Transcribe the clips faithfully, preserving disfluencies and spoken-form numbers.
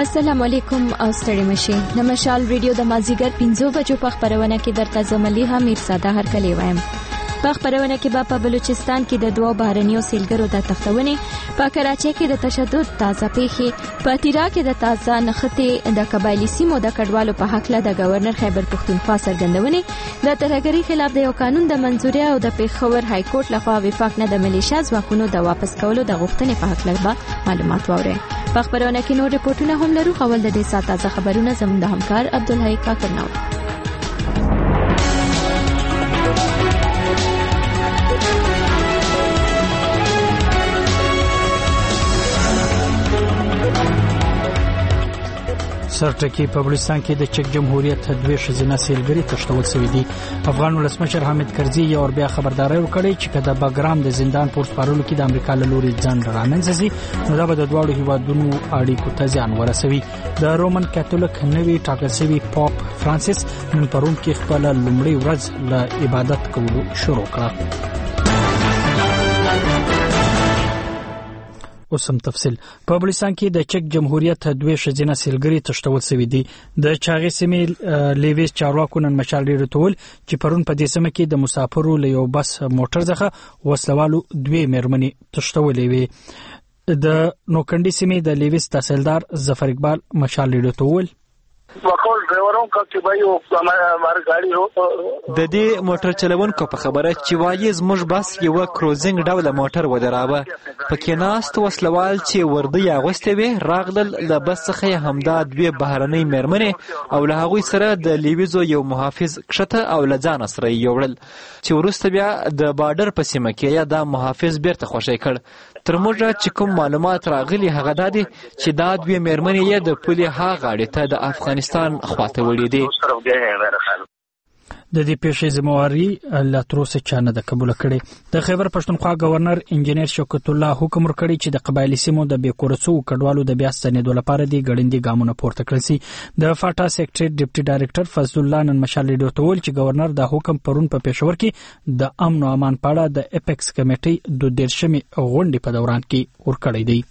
السلام علیکم او ستړي مشي د مشال ریډیو د مازیګر پنځو بجو په خبرونه کې درته زملیها میرزاده هرکلی وایم. په خبرونه کې به په بلوچستان کې د دوه بهرنیو سیلګرو د تختونې، په کراچۍ کې د تشدد تازه پیښې، په تیرا کې د تازه نښتې د قبایلي سیمو د کډوالو په حق له د گورنر خیبر پښتونخوا څرګندونې، د ترهګرۍ خلاف د یو قانون د منځوري او د پیښور های کورټ لخوا وفاق نه د ملیشیا ځواکونو د واپس کولو د غوښتنې په حق له معلومات واورئ. په خبرونه کې نور رپورټونه هم لرو. اول د دې ساعت تازه خبرونه زموږ د همکار عبدالحی کاکرناو. سرټکی په بلوچستان کې د چک جمهوریت دوه ښځینه سیلګري تښتول شوې دي. افغان ولسمشر حامد کرزي یو اور بیا خبرداري ورکړې چې کله باګرام د زندان پورت پارولو کې د امریکا له لوري ځان رامنځته شي نو دا به د دواړو هیوادونو اړیکو ته زیان ورسوي. د رومن کاتولیک نوی ټاکل شوی پاپ فرانسیس نن پروم کې خپل لومړی ورځ له عبادت کولو شروع کړه. اوسم تفصیل. په بلوچستان کې د چک جمهوریت دوه ښځینه سیلګري تښتول شوې دي. د چاغې سیمې لیویس چارواکو نن مشال ډیر ټول چې پرون په دې سیمه کې د مسافرو له یو بس موټر څخه وسلوالو دوه مېرمنې تښتولې وي. د نوکندي سیمې د لیویس تحصیلدار ظفر اقبال مشال ډیر ټول وکول ډرایورونو کا چې وایو هغه غاړي هو د دې موټر چلوونکو په خبره چې وایي زموږ بس یو کروزینګ ډول موټر ودراوه، پکې ناست وسلوال چې وردی اغوستې وي راغلل له بس څخه همدا دوه بهرنۍ مېرمنې او له هغوی سره د لیویزو یو محافظ کښته او له ځان سره یوړل چې وروسته بیا د بارډر په سیمه کې یا د محافظ بیرته خوشی کړ. تر موږ چې کوم معلومات راغلي هغه دا دي چې دا دوه مېرمنې یې د پولي ها غاړې ته د افغانستان خواته وړي دي. د دې پیښې ذمہواری لا تر اوسه چا نه د قبول کړي. د خیبر پښتونخوا گورنر انجنیر شوکت الله حکم ورکړی چې د قبایلی سیمو د بیکورسو کډوالو د بیا ستنېدو لپاره د ګړندې ګامونه پورته کړل شي. د فاټا سیکریټری ډیپټي ډایریکټر فضل الله نن مشال ریډیو ته ویل چې گورنر د حکم پرون په پېښور کې د امن او امان په اړه د اپیکس کمیټې د دیرشمې غونډې په دوران کې ورکړی دی.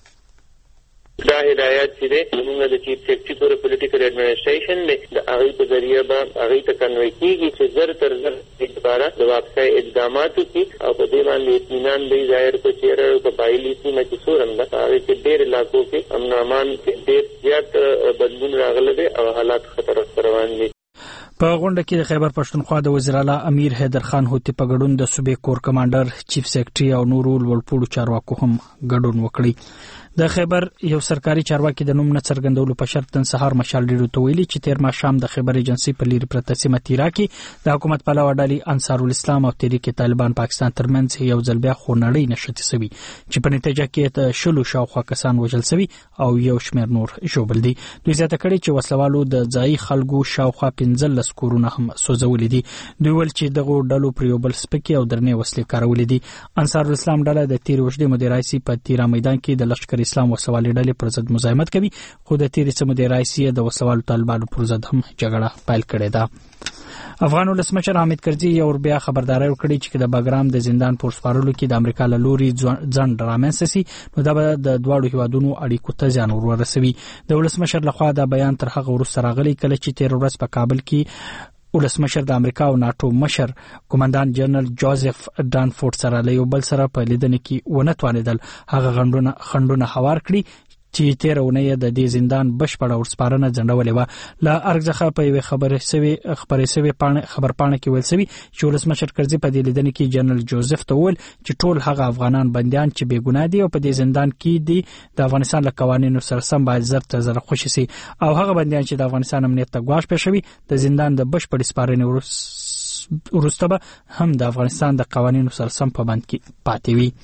دا هدایت چې موږ د چیف سیکریټری پر پولیټیکل ایڈمنسټریشن د هغه په ذریعہ به هغه ته کنوي کیږي چې زر تر زر اعتبار د واپسۍ اقدامات کوي او په دې باندې اطمینان دی ظاهر کو چې په بایلی سیمه کې سورم ده هغه کې ډېر علاقو کې امن امان کې ډېر زیات بدلون راغلی دی او حالات خطر روان دي. په غونډه کې د خیبر پښتونخوا د وزیر اعلی امیر حیدر خان هوتی په ګډون د صوبې کور کمانډر چیف سیکریټری او نورو لوړپوړو چارواکو هم ګډون وکړي. د خیبر یو سرکاري چارواکي د نوم نه څرګندولو په شرط نن سهار مشال ډیرو ته ویلي چې تیر ماښام د خیبر ایجنسی په لیر پرته سیمه تیرا کې د حکومت پلوه ډلې انصار الاسلام او تحریک طالبان پاکستان ترمنځ یو ځل بیا خونړۍ نښتې سوي چې په نتیجه کې د شلو شاوخوا کسان وژل سوي او یو شمېر نور ژوبل دي. دوی زیاته کړې چې وسلوالو د ځایي خلکو شاوخوا پنځلس کورونه هم سوځولي دي. دوی ویل چې دغه ډلو پر یو بل سپکې او درنې وسلې کارولې دي. انصار الاسلام ډله د تیر اوږدې مودې راهیسې په تیرا میدان کې د لښکر اسلام وسوالې ډلې پر ضد مزاحمت کوي، خو د تیرې څه مودې راهیسې د وسلوالو طالبانو پر ضد هم جګړه پیل کړې ده. افغان ولسمشر حامد کرزي یو اور بیا خبرداري ورکړې چې د باګرام د زندان پورت پارولو کې د امریکا له لوري ځنډ رامنځته شي نو دا به د دواړو هیوادونو اړیکو ته زیان ورسوي. د ولسمشر لخوا دا بیان تر هغه وروسته راغلی کله چې تیر ورځ په کابل کې ولسمشر د امریکا او ناتو مشر کمانډان جنرال جوزف ډانفورد سره له یو بل سره په لیدنه کې ونه توانېدل هغه غندونه خندونه هوار کړي چې تیر اونۍ د دې زندان بشپړه ورسپارنه ځنډولې وه. له ارګ څخه په یوې خبرې سوي خبرې سوي خبر پاڼه کې ویل سوي چې ولسمشر کرزي په دې لیدنه کې جنرال جوزف ته ویل چې ټول هغه افغانان بندیان چې بې ګناه دي او په دې زندان کې دي د افغانستان له قوانینو سره سم باید زر تر زر خوشي سي او هغه بندیان چې د افغانستان امنیت ته ګواښ پېښوي د زندان د بشپړې سپارنې وروسته به هم د افغانستان د قوانینو سره سم په بند کې پاتې وي.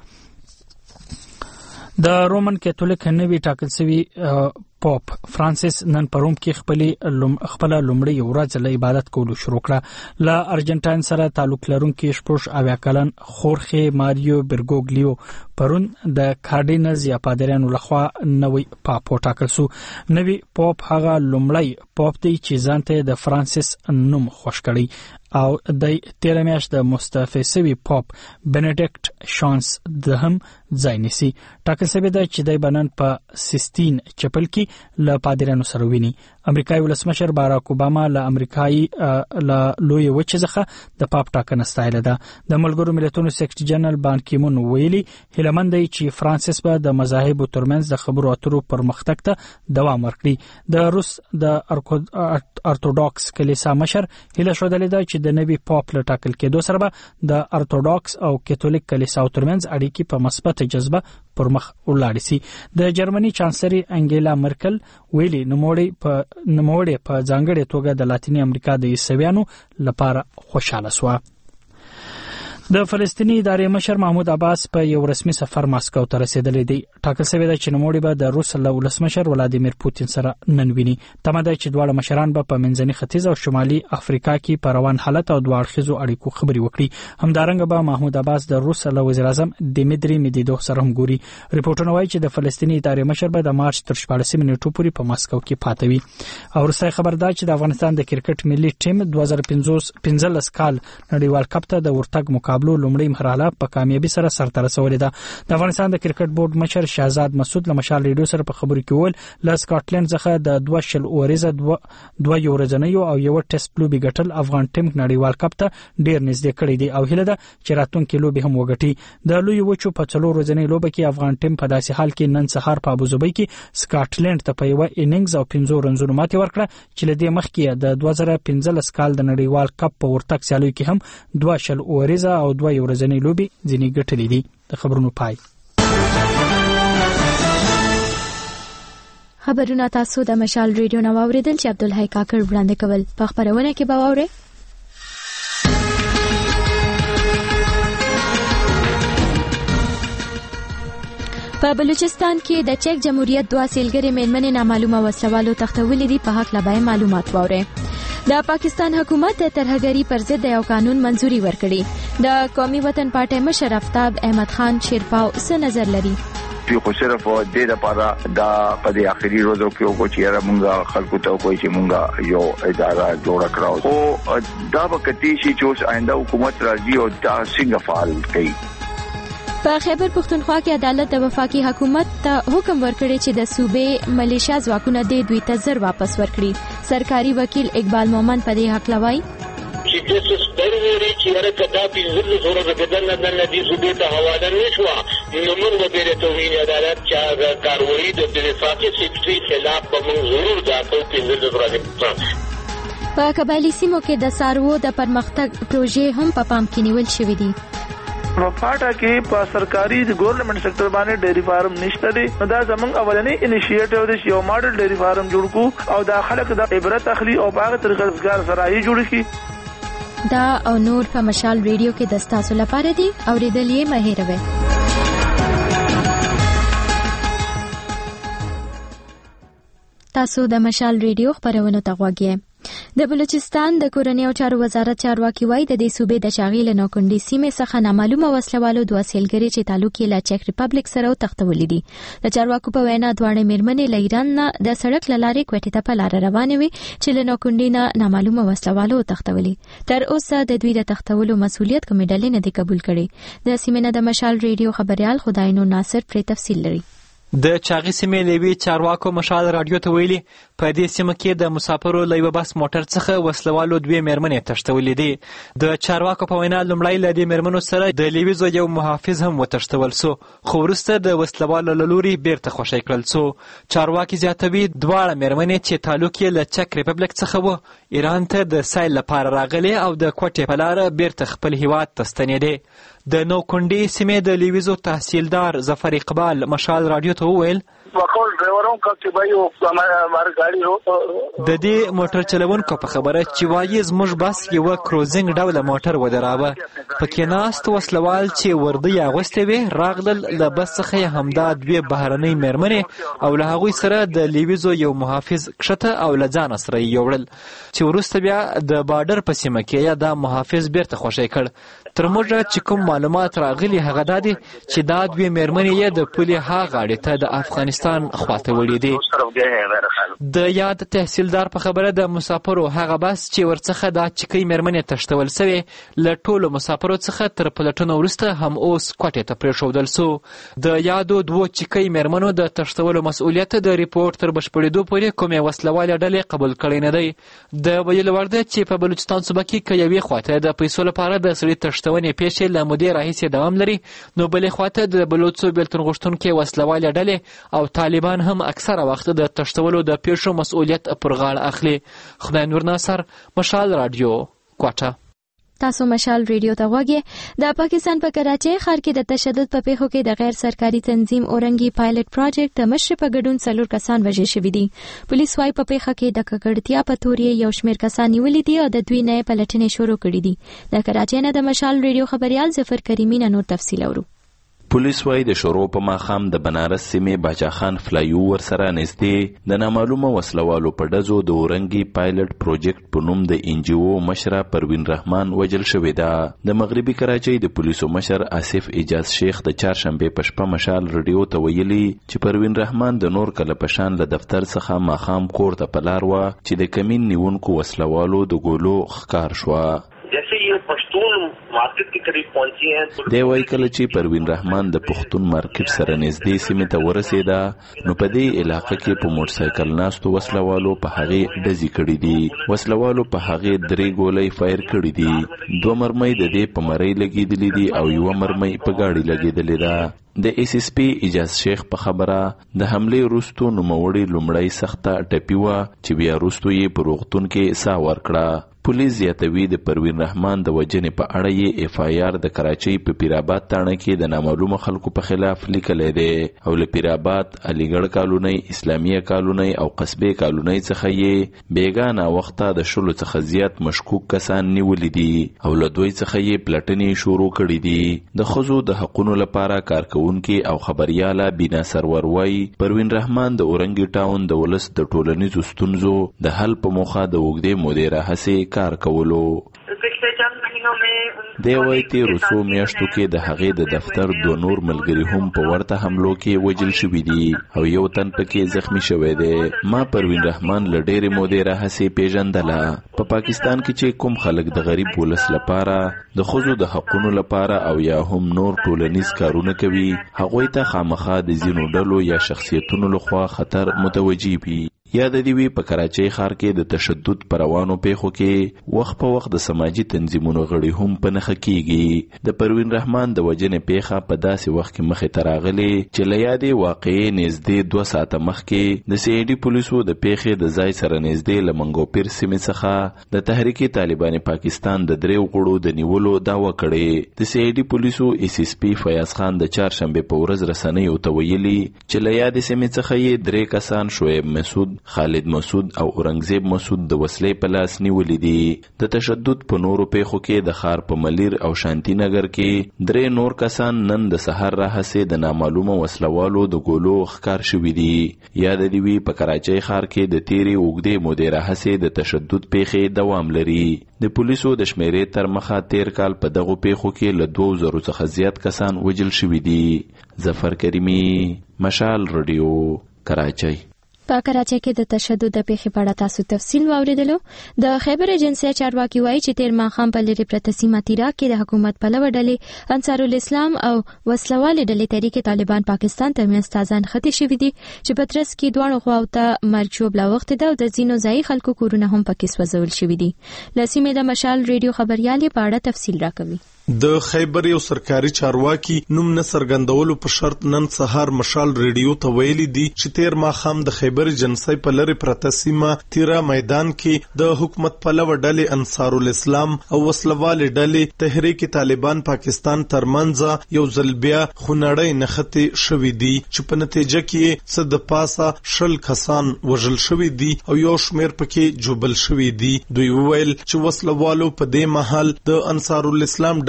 د رومن کاتولیک نوی ټاکل شوی پاپ فرانسیس نن پروم کې خپل خپل لومړی ورځ له عبادت کولو شروع کړه. له ارجنټاین سره تعلق لرونکي شپږ اویا کلن خورخه ماریو برګوګلیو پرون د کارډینلز یا پادریانو لخوا نوی پاپ ټاکل شو. نوی پاپ هغه لومړی پاپ دی چې ځانته د فرانسیس نوم خوښ کړی. او د تیر میاشت د مستعفی شوي پاپ بنډیکټ شانس د هم ځای نیسي. ټاکل شوی دی چې د بنن په سیستین چپل کې له پادریانو سره ویني. امریکایي ولسمشر باراک اوباما له امریکایي له لوی وچه ځخه د پاپ ټاکنه ستایله ده. د ملګرو ملتونو سیکرټری جنرال بان کی مون ویلي هیلمند دی چې فرانسیس به د مذاهبو ترمنځ د خبرو اترو پرمختګ ته دوام ورکړي. د روس د ارتودوکس کلیسا مشر هیله شودلې ده چې د نوي پاپ له ټاکل کېدو سره به د ارتودوکس او کاتولیک کلیساو ترمنځ اړیکې په مثبت جذبه پر مخ ولاړ شي. د جرمني چانسلر انګیلا مرکل ویلي نوموړی په نوموړی په ځانګړې توګه د لاتینی امریکا د عیسویانو لپاره خوشاله شو. د فلسطینی ادارې مشر محمود عباس په یو رسمي سفر ماسکو ته رسیدلی دی. ټاکل شوی دی چې نوموړی به د روس له ولسمشر ولادیمیر پوتین سره نن ویني. تمه ده چې دواړه مشران به په منځني ختیځ او شمالي افریقا کې په روان حالت او دوه اړخیزو اړیکو خبرې وکړي. همدارنګه به محمود عباس د روس له وزیر اعظم دیمیتری میدویدوف سره هم ګوري. ریپورټونه وایي چې د فلسطینی ادارې مشر به د مارچ تر شپاړسمې نیټو پورې په ماسکو کې پاتې وي. او وروستی خبر دا چې د افغانستان د کرکټ ملي ټیم دوه زره پنځلس کال نړیوال کپ ته د ورتګ مقابلو لومړی مرحله په کامیابی سره سرته رسولې ده. د افغانستان د کرکټ بورډ مشر شهزاد مسعود له مشال ریډیو سره په خبرو کې وویل له سکاټلند څخه د دوه شل اوریزه دوه یو ورځنیو او یو ټیسټ لوبي ګټل افغان ټیم نړیوال کپ ته ډیر نږدې کړی دی او هیله ده چې راتلونکي لوبي هم وګټي. د لوی وچو په څلور ورځنی لوبه کې افغان ټیم په داسې حال کې نن سهار په ابوظبي کې سکاټلند ته په یو اننګز او پنځو رنزونو ماتې ورکړه چې له دې مخکې د دوه زره پنځلس کال د نړیوال کپ په ورتګ سیالیو کې هم دوه شل اوریزه او دوه یو ورځنی لوبي ځینې ګټلې دي. د خبرونو پای. خبرونه تاسو د مشال ریډیو نو اوریدل چې عبدالحی کاکړ وړاندې کول. په خبرونه کې به واورئ په بلوچستان کې د چک جمهوریت دوه سیلګرې میرمنې نامعلومه وسلوالو تختولې دي. په حق لبای معلومات واورئ. د پاکستان حکومت د ترهګری پر ضد یو قانون منځوري ورکړي. د قومي وطن پارټۍ مشر افتاب احمد خان شیرپاو څه نظر لري؟ چې خو صرف د لپاره دا په دې اخري ورځو کې وګورئ چې موږ خلکو ته کوی چې موږ یو اداره جوړ کړو او دا وکړي چې اوس آینده حکومت راځي او دا څنګه فعال کوي. په خیبر پختونخوا کې عدالت د وفاقي حکومت ته حکم ورکړی چې د صوبې ملیشیا ځواکونه د دوی ته زر واپس ورکړي. سرکاري وکیل اقبال مومن په دې حق لوي چې د سستروري چې هرڅه دا پینځل زره د بدن نه د دې صوبې ته حواله نشو نو موږ به د توهین عدالت چې کاروي د وفاقي سیکرټري خلاف په موږ ضرور دا کو پینځل زره. په قبایلی سیمو کې د سارو د پرمختګ پروژې هم په پام کې نیول شوې دي. په پاټا کې په سرکاري د ګورنمنت سېکټر باندې ډېری فارم نشته دي. دا زمونږ اولنی انیشیټیو دی چې یو ماډل ډېری فارم جوړ کو او دا خلک د عبرت اخلي او په هغه طریقه روزګار سرایي جوړ کړي. دا او نور په مشال ریډیو کې د تاسو لپاره دي. اوریدل یې مه هېروئ. تاسو د مشال ریډیو خبرونه ته غوږ یې. د بلوچستان د کورنیو چارو وزارت چارواکي وایي د دې صوبې د شاغیل نوکندي سیمې څخه نامعلومه وسلوالو دوه سیلګرې چې تعلق یې له چک ریپبلیک سره تختولې دي. د چارواکو په وینا دواړه میرمنې له ایران نه د سړک له لارې کوټې ته په لار روانې وې چې له نوکندي نه نامعلومه وسلوالو تختولې. تر اوسه د دوی د تختولو مسؤلیت کومې ډلې نه دي قبول کړي. د سیمې نه د مشال ریډیو خبريال خداینو ناصر پرې تفصیل لري. د چاغي سیمې لوی چارواکو مشال رادیو ته ویلي په دې سیمه کې د مسافرو لوی بس موټر څخه وسلوالو دوی میرمنې تښتولې دي. د چارواکو په وینا لومړی له دې میرمنو سره د لیویزو یو محافظ هم وتښتول سو خو وروسته د وسلوالو له لوري بیرته خوشی کړل سو. چارواکي زیاتوي دواړه میرمنې چې تعلق یې له چک ریپبلیک څخه و ایران ته د سیل لپاره راغلي او د کوټې په لار بیرته خپل هیواد ته ستنېدې. د نوکندي سیمې د لیویزو تحصیلدار ظفر اقبال مشال رادیو ته وویل وکول ډرایوروں کا چې بای او ہماری گاڑی د دې موټر چلوونکو په خبره چې وایي زموږ بس یو کروزینګ ډول موټر ودراوه پکې ناست وسلوال چې وردی اغوستې وي راغلل له بس څخه همدا دوی بهرنۍ میرمنې او له هغوی سره د لیویزو یو محافظ کښته او له ځان سره یوړل چې وروسته بیا د بارډر په سیمه کې دا محافظ بیرته خوشی کړ. تر موږ چې کوم معلومات راغلي هغه دا دي چې دا دوی میرمنې یې د پولې ها غاړې ته د افغانستان پاکستان خواته وړي دي. د یاد تحصیلدار په خبره د مسافرو هغه بس چې ورڅخه دا چکۍ مېرمنې تښتول سوې له ټولو مسافرو څخه تر پلټنو وروسته هم اوس کوټې ته پرېښودل سو. د یادو دوو چکۍ مېرمنو د تښتولو مسؤلیت د ریپورټ تر بشپړېدو پورې کومې وسلوالې ډلې قبول کړی نه دی. د ویلو وړ ده چې په بلوچستان صوبه کې که یوې خواته د پیسو لپاره د سړي تښتونې پیښې له مودې راهیسې دوام لري، نو بلې خواته د بلوڅو بېلتون غوښتونکې وسلوالې ډلې او طالبان هم اکثره وخت د تښتولو د پیښو مسؤلیت پر غاړه اخلي. خدای نور ناصر، مشال رادیو، کوټه. تاسو مشال ریډیو ته غوږی. د پاکستان په کراچۍ ښار کې د تشدد په پیښو کې د غیر سرکاري تنظیم اورنګي پایلټ پروجیکټ د مشر په ګډون څلور کسان وژل شوي دي. پولیس وايي په پیښه کې د ککړتیا په تور یو شمېر کسان نیولي دي او د دوی نه پلټنې شروع کړي دي. د کراچۍ نه د مشال ریډیو خبريال ظفر کریمي نه نور تفصیل اورو. پولیس وايي د شروع په ماښام د بنارس سیمې باچا خان فلای اوور سره نږدې د نامعلومه وسلوالو په ډزو د اورنګي پایلټ پروجیکټ په نوم د ان جی او مشره پروین رحمان وژل شوې ده. د مغربي کراچۍ د پولیسو مشر آصف اجاز شیخ د چهارشنبې په شپه مشال ریډیو ته ویلي چې پروین رحمان د نور کله په شان له دفتر څخه ماښام کور ته په لار وه چې د کمین نیونکو وسلوالو د ګولو ښکار شوه. دی وایي کله چې پروین رحمان د پښتون مارکیټ سره نږدې سیمې ته ورسېده نو په دې علاقه کې په موټرسایکل ناستو وسلوالو په هغې ډزې کړي دي. وسلوالو په هغې درې ګولۍ فایر کړي دي. دوه مرمۍ د دې په مرۍ لګېدلې دي او یوه مرمۍ په ګاډي لګېدلې ده. د ایس ایس پی اجاز شیخ په خبره د حملې وروستو نوموړي لومړی سخته ټپي وه چې بیا وروستو یې په روغتون کې ساه ورکړه. پولیس زیاتوي د پروین رحمان د وژنې په اړه یې اف آی آر د کراچۍ په پیرآباد تاڼه کې د نامعلومه خلکو په خلاف لیکلی دی او له پیرآباد، علیګړ کالونۍ، اسلامیه کالونۍ او قصبې کالونۍ څخه یې بیګا ناوخته د شلو څخه زیات مشکوک کسان نیولي دي او له دوی څخه یې پلټنې شروع کړي دي. د ښځو د حقونو لپاره کارکوونکې او خبریاله بینا سرور وایي پروین رحمان د اورنګي ټاون د ولس د ټولنیزو ستونزو د حل په موخه د اوږدې مودې راهیسې کار کولو. دی وایي تېرو څو میاشتو کې د هغې د دفتر دوه نور ملګري هم په ورته حملو کې وژل شوي دي او یو تن پکې زخمی شوی دی. ما پروین رحمان له ډېرې مودې راهیسې پیژندله. په پاکستان کې چې کوم خلک د غریب ولس لپاره د ښځو د حقونو لپاره او یا هم نور ټولنیز کارونه کوي هغوی ته خامخا د ځینو ډلو یا شخصیتونو لخوا خطر متوجه وي. یاد دی وی په کراچۍ ښار کې د تشدد پر روانو پیښو کې وخت په وخت د سماجی تنظیمونو غړي هم په نښه کیږي. د پروین رحمان د وژنې پیښه په داسې وخت کې مخې ته راغلې چې له یادې واقعې نږدې دوه ساعته مخکې د سی آی ډي پولیسو د پیښې د ځای سره نږدې له منګوپیر سیمې څخه د تحریک طالبان پاکستان د دریو غړو د نیولو دعوه کړې. د سی آی ډي پولیسو ایس ایس پی فیاض خان د چهارشنبې په ورځ رسنیو ته ویلي چې له یادې سیمې څخه یې درې کسان شعیب مسعود، خالد مسعود او اورنګزیب مسعود د وسلې په لاس نیولې دي. د تشدد په نورو پیښو کې د ښار په ملیر او شانتي نګر کې درې نور کسان نن د سحر راهیسې د نامعلومه وسلوالو د ګولو ښکار شوي دي. یاد دی وی په کراچۍ ښار کې د تیرې اوږدې مودې راهیسې د تشدد پیښې دوام لري. د پولیسو د شمیرې تر مخه تیر کال په دغو پیښو کې له دوه زرو څخه زیات کسان وژل شوي دي. ظفر کریمي، مشال رادیو، کراچۍ. په کراچۍ کې د تشدد د پیښې په اړه تاسو تفصیل واوریدلو. د خیبر ایجنسی چارواکي وایي چې تیر ماښام په لرې پرته سیمه تیراک کې د حکومت پلوه ډلې انصار الاسلام او وسلوالې ډلې تحریک طالبان پاکستان ترمنځ تازان خطي شوي دي چې په ترڅ کې دواړو خواو ته مرګ ژوبله اوښتې ده او د ځینو ځایي خلکو کورونه هم پکې سوځول شوي دي. له سیمې د مشال ریډیو خبریال په اړه تفصیل راکوي. د خیبر یو سرکاري چارواکي نوم نه څرګندولو په شرط نن سهار مشال ریډیو ته ویلي دي چې تیر ماښام د خیبر ایجنسی په لرې پرته سیمه تیرا میدان کې د حکومت پلوه ډلې انصار الاسلام او وسلوالې ډلې تحریک طالبان پاکستان ترمنځ یو ځل بیا خونړۍ نښتې شوي دي چې په نتیجه کې څه د پاسه شل کسان وژل شوي دي او یو شمیر پکې جوبل شوي دي. دوی وویل چې وسلوالو په دې مهال د انصار الاسلام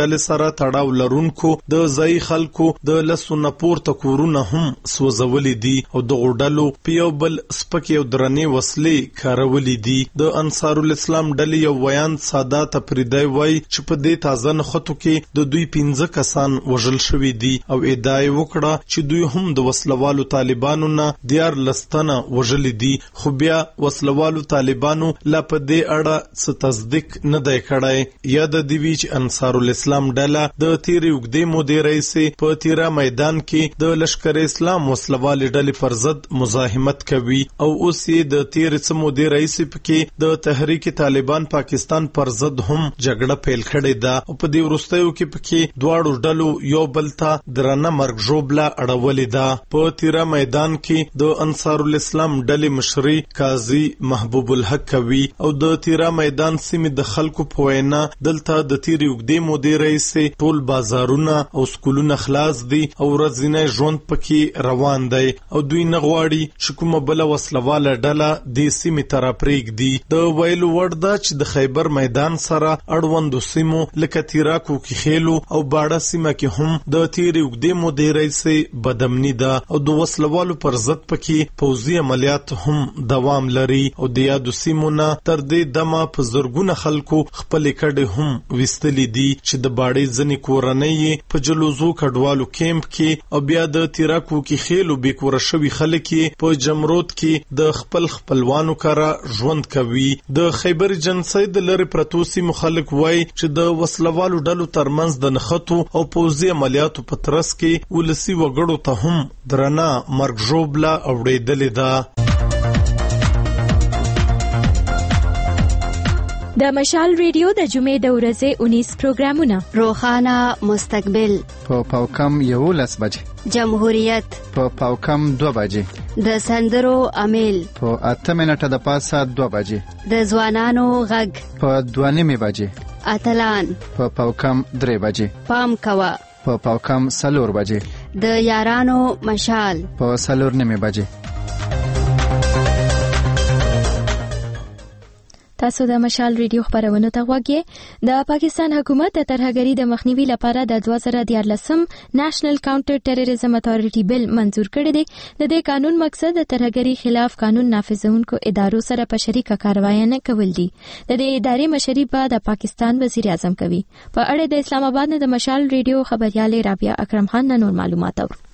ډلې سره تړاو لرونکو د ځای خلکو د لسو نه پورته کورونه هم سوځولي دي او د غډلو په یو بل سپکې او درنې وسلې کارولي دي. د انصار الاسلام ډلې یو ویان سادات افریدی وای چې په دې تازه نخښتو کې د دوی پنځه کسان وژل شوي دي او ادعا وکړه چې دوی هم د وسلوالو طالبانو نه دیار لستنه وژل دي، خو بیا وسلوالو طالبانو لا په دې اړه څه تصدیق نه دی کړی. یا د دیوی چې انصار الاسلام ډله د تیرې اوږدې مودې راهیسې په تیرا میدان کې د لشکر اسلام وسلوالې ډلې پر ضد مزاحمت کوي او اوس یې د تیرې څه مودې راهیسې پکې د تحریک طالبان پاکستان پر ضد هم جګړه پیل کړې ده او په دې وروستیو کې پکې دواړو ډلو یو بل ته درنه مرګ ژوبله اړولې ده. په تیرا میدان کې د انصار الاسلام ډلې مشري قاضي محبوب الحق کوي او د تیرا میدان سیمې د خلکو په وینا دلته د تیرې اوږدې مودې راهیسې ټول بازارونه او سکولونه خلاص دي او ورځنی ژوند پکې روان دی او دوی نه غواړي چې کومه بله وسلواله ډله دې سیمې ته راپرېږدي. د ویلو وړ ده چې د خیبر میدان سره اړوندو سیمو لکه تیرا کوکیخیلو او باړه سیمه کې هم د تیرې اوږدې مودې راهیسې بدامني ده او د وسلوالو پر ضد پکې پوځي عملیات هم دوام لري او د یادو سیمو نه تر دې دمه په زرګونه خلکو خپلې کډې هم ویستلي دي چې د باړې ځینې کورنۍ په جلوزو کډوالو کیمپ کې او بیا د تیرا کوکیخیلو بې کوره شوي خلک په جمرود کې د خپل خپلوانو کره ژوند کوي. د خیبر جنسۍ د لرې پرتو سیمو خلک وایي چې د وسلوالو ډلو ترمنځ د نښتو او پوځي عملیاتو په ترڅ کې ولسي وګړو ته هم درنه مرګ ژوبله اورېدلې ده. د مشال ریډیو د جمعې د ورځې انیس پروګرامونه: روخانه مستقبل په پاوکم یولس بجې، جمهوریت په پاوکم دو بجې، د سندرو امیل په اته منټه د پاسه دو بجې، د ځوانانو غږ په دوه نیمې بجې، اتلان په پاوکم درې بجې، پام کوه په پاوکم څلور بجې، د یارانو مشال په څلور نیمې بجې. تاسو د مشال ریډیو خبرونو ته غوږی. د پاکستان حکومت د ترهګرۍ د مخنیوي لپاره د دوه زره دیارلسم نېشنل کاونټر ټیرریزم اتھارټي بل منزور کړی دی. د دې قانون مقصد د ترهګرۍ خلاف قانون نافذونکو ادارو سره په شریکه کاروایانه کول دي. د دې ادارې مشري به د پاکستان وزیر اعظم کوي. په اړه د اسلام آباد نه د مشال ریډیو خبريال رابعه اکرم خان نور معلومات اورو.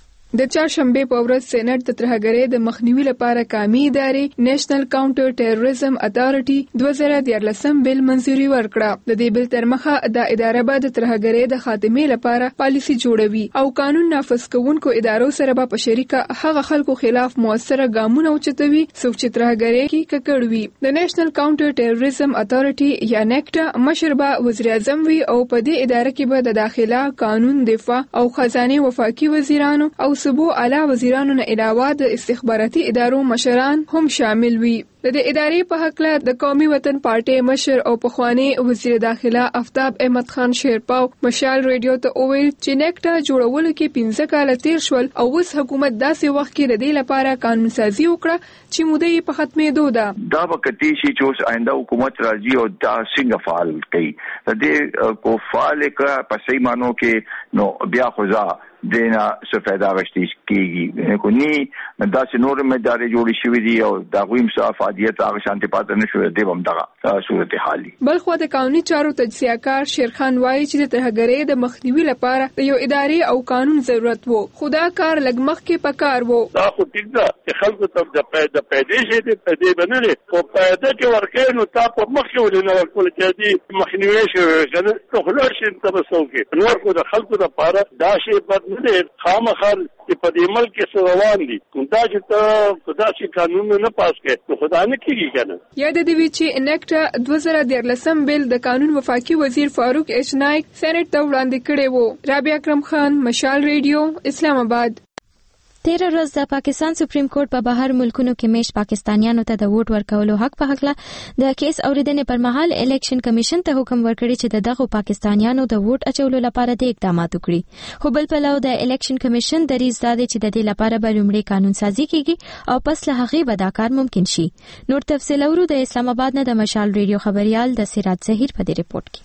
د چهارشنبه په ورځ سېنات د ترهګرۍ د مخنیوي لپاره قومي ادارې نېشنل کاونټر ټیرریزم اتھارټي دوه زره دیارلسم بل منځوري ورکړه. د دې بل تر مخه د اداره به د ترهګرۍ د خاتمې لپاره پالیسي جوړوي او قانون نافذ کوونکو ادارو سره به په شریکه هغه خلکو خلاف موثره ګامونه اوچتوي څوک چې ترهګرۍ کې ککړ وي. د نېشنل کاونټر ټیرریزم اتھارټي یا نیکټا مشر به وزیر اعظم وي او په دې اداره کې به د داخله، قانون، دفاع او خزانه وفاقي وزیرانو او صوبو اعلی وزیرانو نه علاوه د استخباراتي ادارو مشران هم شامل وي. د دې ادارې په حق له د قومي وطن پارټي مشر او پخوانی وزیر داخله آفتاب احمد خان شیرپاو مشال ریډیو ته وویل چې نیکټا جوړولو کې پنځه کاله تیر شول او اوس حکومت داسې وخت کې د دې لپاره قانون سازي وکړه چې موده یې په ختمېدو ده. دا وکتی شي چې اوس آینده حکومت راځي او دا څنګه فعال کوي. د دې کو فعال کړه په صحیح مانو کې نو بیا خو ځا دینا سفیدا غشتي کیږي کو ني دا چې نور مداري جوړی شوې دي او دا غویم صفادیت هغه شانتي پاتې نشو دی هم دغه صورت حالي. بل خو د قانوني چارو تجزیه کار شیرخان وایي چې د ترهګرۍ د مخنیوي لپاره د یو ادارې او قانون ضرورت وو. خدا کار لګ مخ کې پکار وو. دا خو ټیک ده چې خلکو ته د پیدا پیدې شي د پیدې بنلې او پیدا کې ورکې نو تا په مخ کې ولنه ورکول کې دي مخنیوي شي کنه ته خلاص شي تاسو کې نور کو د خلکو لپاره دا شی بد نه دی. خامخر چې په دې ملک کې روان دي دا چې ته خدا چې قانون نه پاس کړي نو خدا نه کیږي کنه. یاد دی وی چې نیکټا دوه زره دیارلسم بل د قانون وفاقي وزیر فاروق ایچ نایک سېنات ته وړاندې کړی وو. رابعه اکرم خان مشال ریډیو اسلام آباد. تیر ورځ د پاکستان سپریم کورټ په بهر ملکونو کې میش پاکستانیانو ته د ووټ ورکولو حق په حق له د کیس اوریدنې پر مهال الیکشن کمیشن ته حکم ورکړی چې د دغه پاکستانیانو د ووټ اچولو لپاره د اقدامات وکړي. خو بل پلو د الیکشن کمیشن دریځ دا دی چې د دې لپاره به لومړی قانون سازي کیږي او پس له هغې به دا کار ممکن شي. نور تفصیل اورو د اسلام آباد نه د مشال ریډیو خبريال د سراج ظهیر په دې ریپورت کې.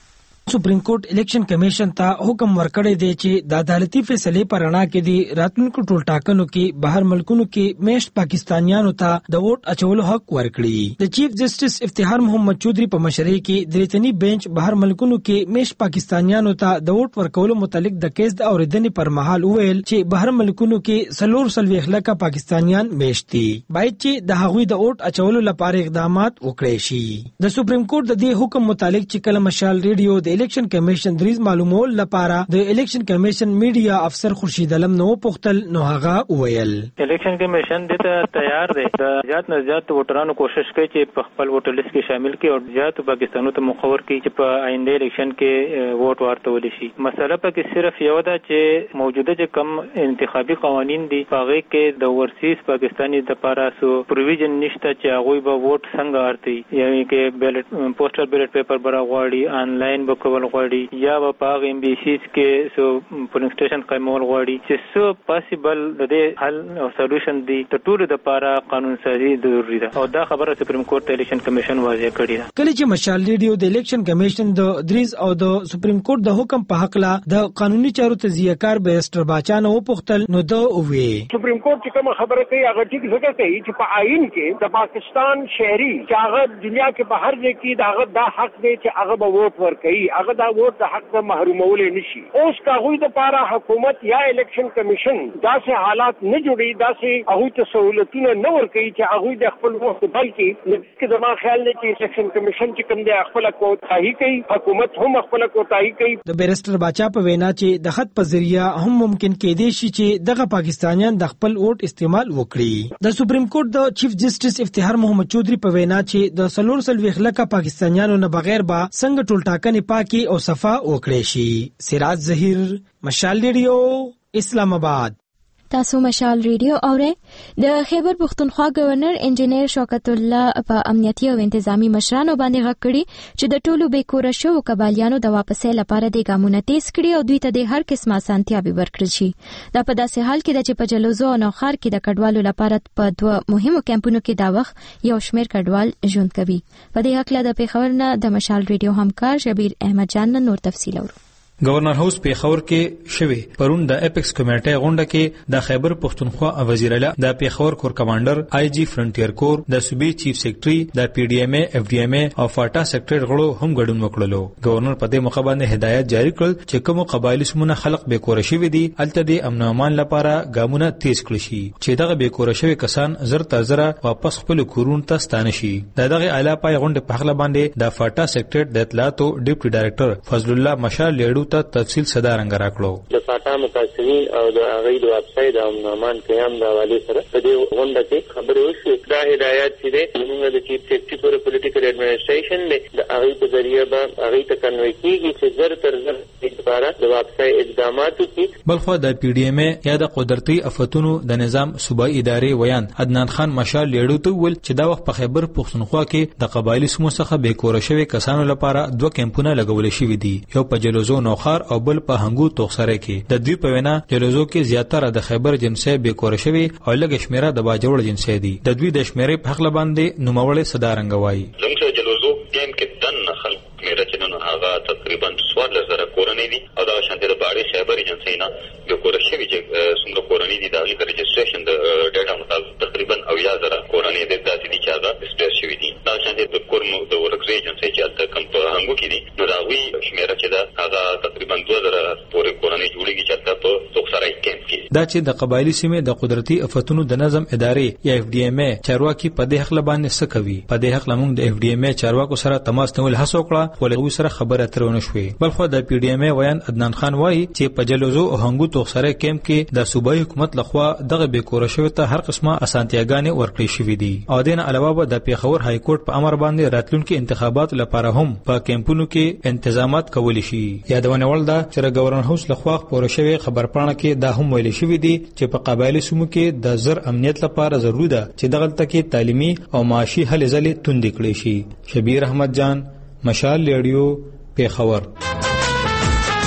سپریم کورټ الیکشن کمیشن ته حکم ورکړی دی چې د عدالتي فیصلې پر رڼا کې دی راتلونکو ټول ټاکنو کې بهر ملکونو کې میشت پاکستانیانو ته د ووټ اچولو حق ورکړي. د چیف جسټس افتخار محمد چودھری په مشرۍ کې دریتنی بینچ بهر ملکونو کې میشت پاکستانیانو ته د ووټ ورکولو متعلق د کیس د اوریدنې پر مهال وویل چې بهر ملکونو کې سلور سلويخ لکه پاکستانیان میشت دي، باید چې د هغوی د ووټ اچولو لپاره اقدامات وکړي شي. د سپریم کورټ د دې حکم متعلق چې کله مشال ریډیو د الیکشن کمیشن دریز معلومول لپاره د الیکشن کمیشن میډیا افسر خورشید علم نو پختل نو هغه ویل الیکشن کمیشن دته تیار دی د زیات نه زیات ووټرانو کوشش کوي چې په خپل ووټر لیست کې شامل کړي او زیات پاکستانو ته مخور کړي چې په آینده الیکشن کې ووټ ورکول شي. مسله پکې صرف یو ده چې موجوده چې کم انتخابي قوانين دي هغه کې د ورسیز پاکستاني د لپاره سو پروویژن نشته چې هغه به ووټ څنګه ورتي، یعنی کې بیلټ پوسټل بیلټ پیپر برا غواړي، آنلاین به کول غواړي، یا به په ایم بي سیز کې سو پولینګ سټیشن قائمول غواړي چې سو پاسیبل د دې حل او سولوشن دی ته ټول د لپاره قانون سازي ضروري ده او دا خبره سپریم کورټ الیکشن کمیشن واضح کړی ده. کله چې مشال ریډیو د الیکشن کمیشن د دریز او د سپریم کورټ د حکم په حق لا د قانوني چارو تزیهکار بیرسټر باچانو پختل نو د اووي سپریم کورټ چې کوم خبره کوي هغه ټیک ځکه کوي چې په آئین کې د پاکستان شهري چې هغه دنیا کې بهر ځای کې دا هغه دا حق دی چې هغه به ووټ ورکړي، هغه دا ووټ د حق څخه محرومول نشي. اوس کاغوی د پاره حکومت یا الیکشن کمیشن داسې حالات نه جوړي، داسې هغه ته سہولتونه نه ورکړي چې هغه د خپل وخت بلکې لکه زما خیال دی چې الیکشن کمیشن چې کوم دی خپل کوتاهي کوي، حکومت هم خپل کوتاهي کوي. د بیرسټر باچا په وینا چې د خط په ذریعہ هم ممکن کېدی شي چې دغه پاکستانیان د خپل ووټ استعمال وکړي. د سپریم کورټ د چیف جسټس افتخار محمد چودھری په وینا چې د سلور سلويخ لکه پاکستانیانو نه بغیر با څنګه ټول ټاکنې پاکي او صفا وکړي شي. سراج ظهیر، مشال ریډیو، اسلام آباد. تاسو مشال ریډیو اوره. د خیبر پختونخوا گورنر انجینیر شوکت الله په امنیتي او انتظامی مشرانو باندې غږ کړي چې د ټولو بیکوره شو قبایلیانو د واپسې لپاره د ګامونه تیز کړي او دوی ته د هر قسمه اسانتیا به ورکړي شي. دا په داسې حال کې چې په جلوزو او نوخار کې د کډوالو لپاره په دوه مهمو کمپونو کې دا وخت یو شمیر کډوال ژوند کوي. په دې حق له د پیښور نه د مشال ریډیو همکار شبیر احمد جان نور تفصیل اورو. گورنر هاوس پیښور کې شوی پرون د اپیکس کمیټې غونډه کې د خیبر پختونخوا وزیر اعلی د پیښور کور کمانډر آی جی فرنټیر کور د صوبې چیف سیکریټري د پی ډی ایم ای اف ډی ایم ای او فاټا سیکریټری غړو هم ګډون وکړلو. گورنر په دې موخه باندې هدایت جاری کړل چې کوم قبایلی سمونه خلق به کور شوی دي الته د امن او امان لپاره ګامونه تیز کړی شي چې دغه به کور شوی کسان زر تر زر واپس خپل کورون ته ستانه شي. دغه اعلی پای غونډه په خپل باندې د فاټا سیکریټری د اطلاعات او ډیپټي ډایریکټر فضل الله مشال لیډو ته تفصیل صدا رنګ راکړو. د فاټا متاثرین او د هغه د ویب سټ او نومان قیام د حواله سره په دې غونډه کې خبرې وشوې. دا هدایت چې موږ د چیف سیکریټري فور پولیټیکل ایڈمنسټریشن د هغه په ذریعہ به هغه ته کنوي کیږي چې زر تر زر لپاره د ویب سټ اقدامات وکړي. بلخو د پی ډی ایم ای یا د قدرتي افتونو د نظام صوبایي ادارې ویان عدنان خان مشال لیډو ته ول چې دا وخت په خیبر پختونخوا کې د قبایلی سمو څخه به کور شوی کسانو لپاره دوه کمپونه لګول شوی دي، یو په جلوزو نوخار او بل په هنګو توخسره کې. د دوی په وینا جلوزو کې زیاتره د خیبر جنسي به کور شوی او لږ شمیره د باجوړ جنسي دي. د دوی د شمیرې په حق باندې نوموړی صدا رنګ وایي. زموږ جلوزو ټیم کې دن خلک میرا چې نن هغه تقریبا څوارلس زره کورنۍ دي او دا شانتي د باړې خیبر جنسي نه به کور شوی چې څومره کورنۍ دي دا غي رجسټریشن د ډیټا مطابق تقریبا او یا زره کورنۍ د داسې دي چې دا سپیس شوی دي. دا شانتي د کورمو د ورکزي جنسي چې د کم په هنګو کې دي نو دا وی شمیره چې دا هغه تقریبا دوه زره پورې کورنۍ جوړیږي چې دا په توخسره کېمپ کې. دا چې د قبایلی سیمې د قدرتي افتونو د نظم ادارې یا اف ډی ایم ای چارواکي په دې حق باندې څه کوي. په دې حق لمون د اف ډی ایم ای چارواکو سره تماس نیول هڅه وکړه خو له سره خبره اترونه شوې. بلخو د پی ډی ایم ای ویان عدنان خان وایي چې په جلوزو او هنګو توخسره کېمپ کې د صوبایي حکومت لخوا دغه به کور شوی ته هر قسمه اسانتیاګانې ورکړې شوې دي. او دین علاوه د پیښور های کورټ په امر باندې راتلونکو انتخابات لپاره هم په کمپونو کې تنظیمات کول شي. یادونه ول دا چې گورنر هاوس لخوا پور شوی خبرپاڼه کې دا هم ویل شوی دی چې په قبایلی سمو کې د زر امنیت لپاره ضروري ده چې دغه تکي تعلیمي او معاشي هلې ځلې توندې کړې شي. شبیر احمد جان، مشال ریډیو، پیښور.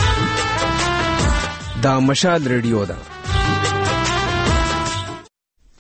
دا مشال ریډیو ده.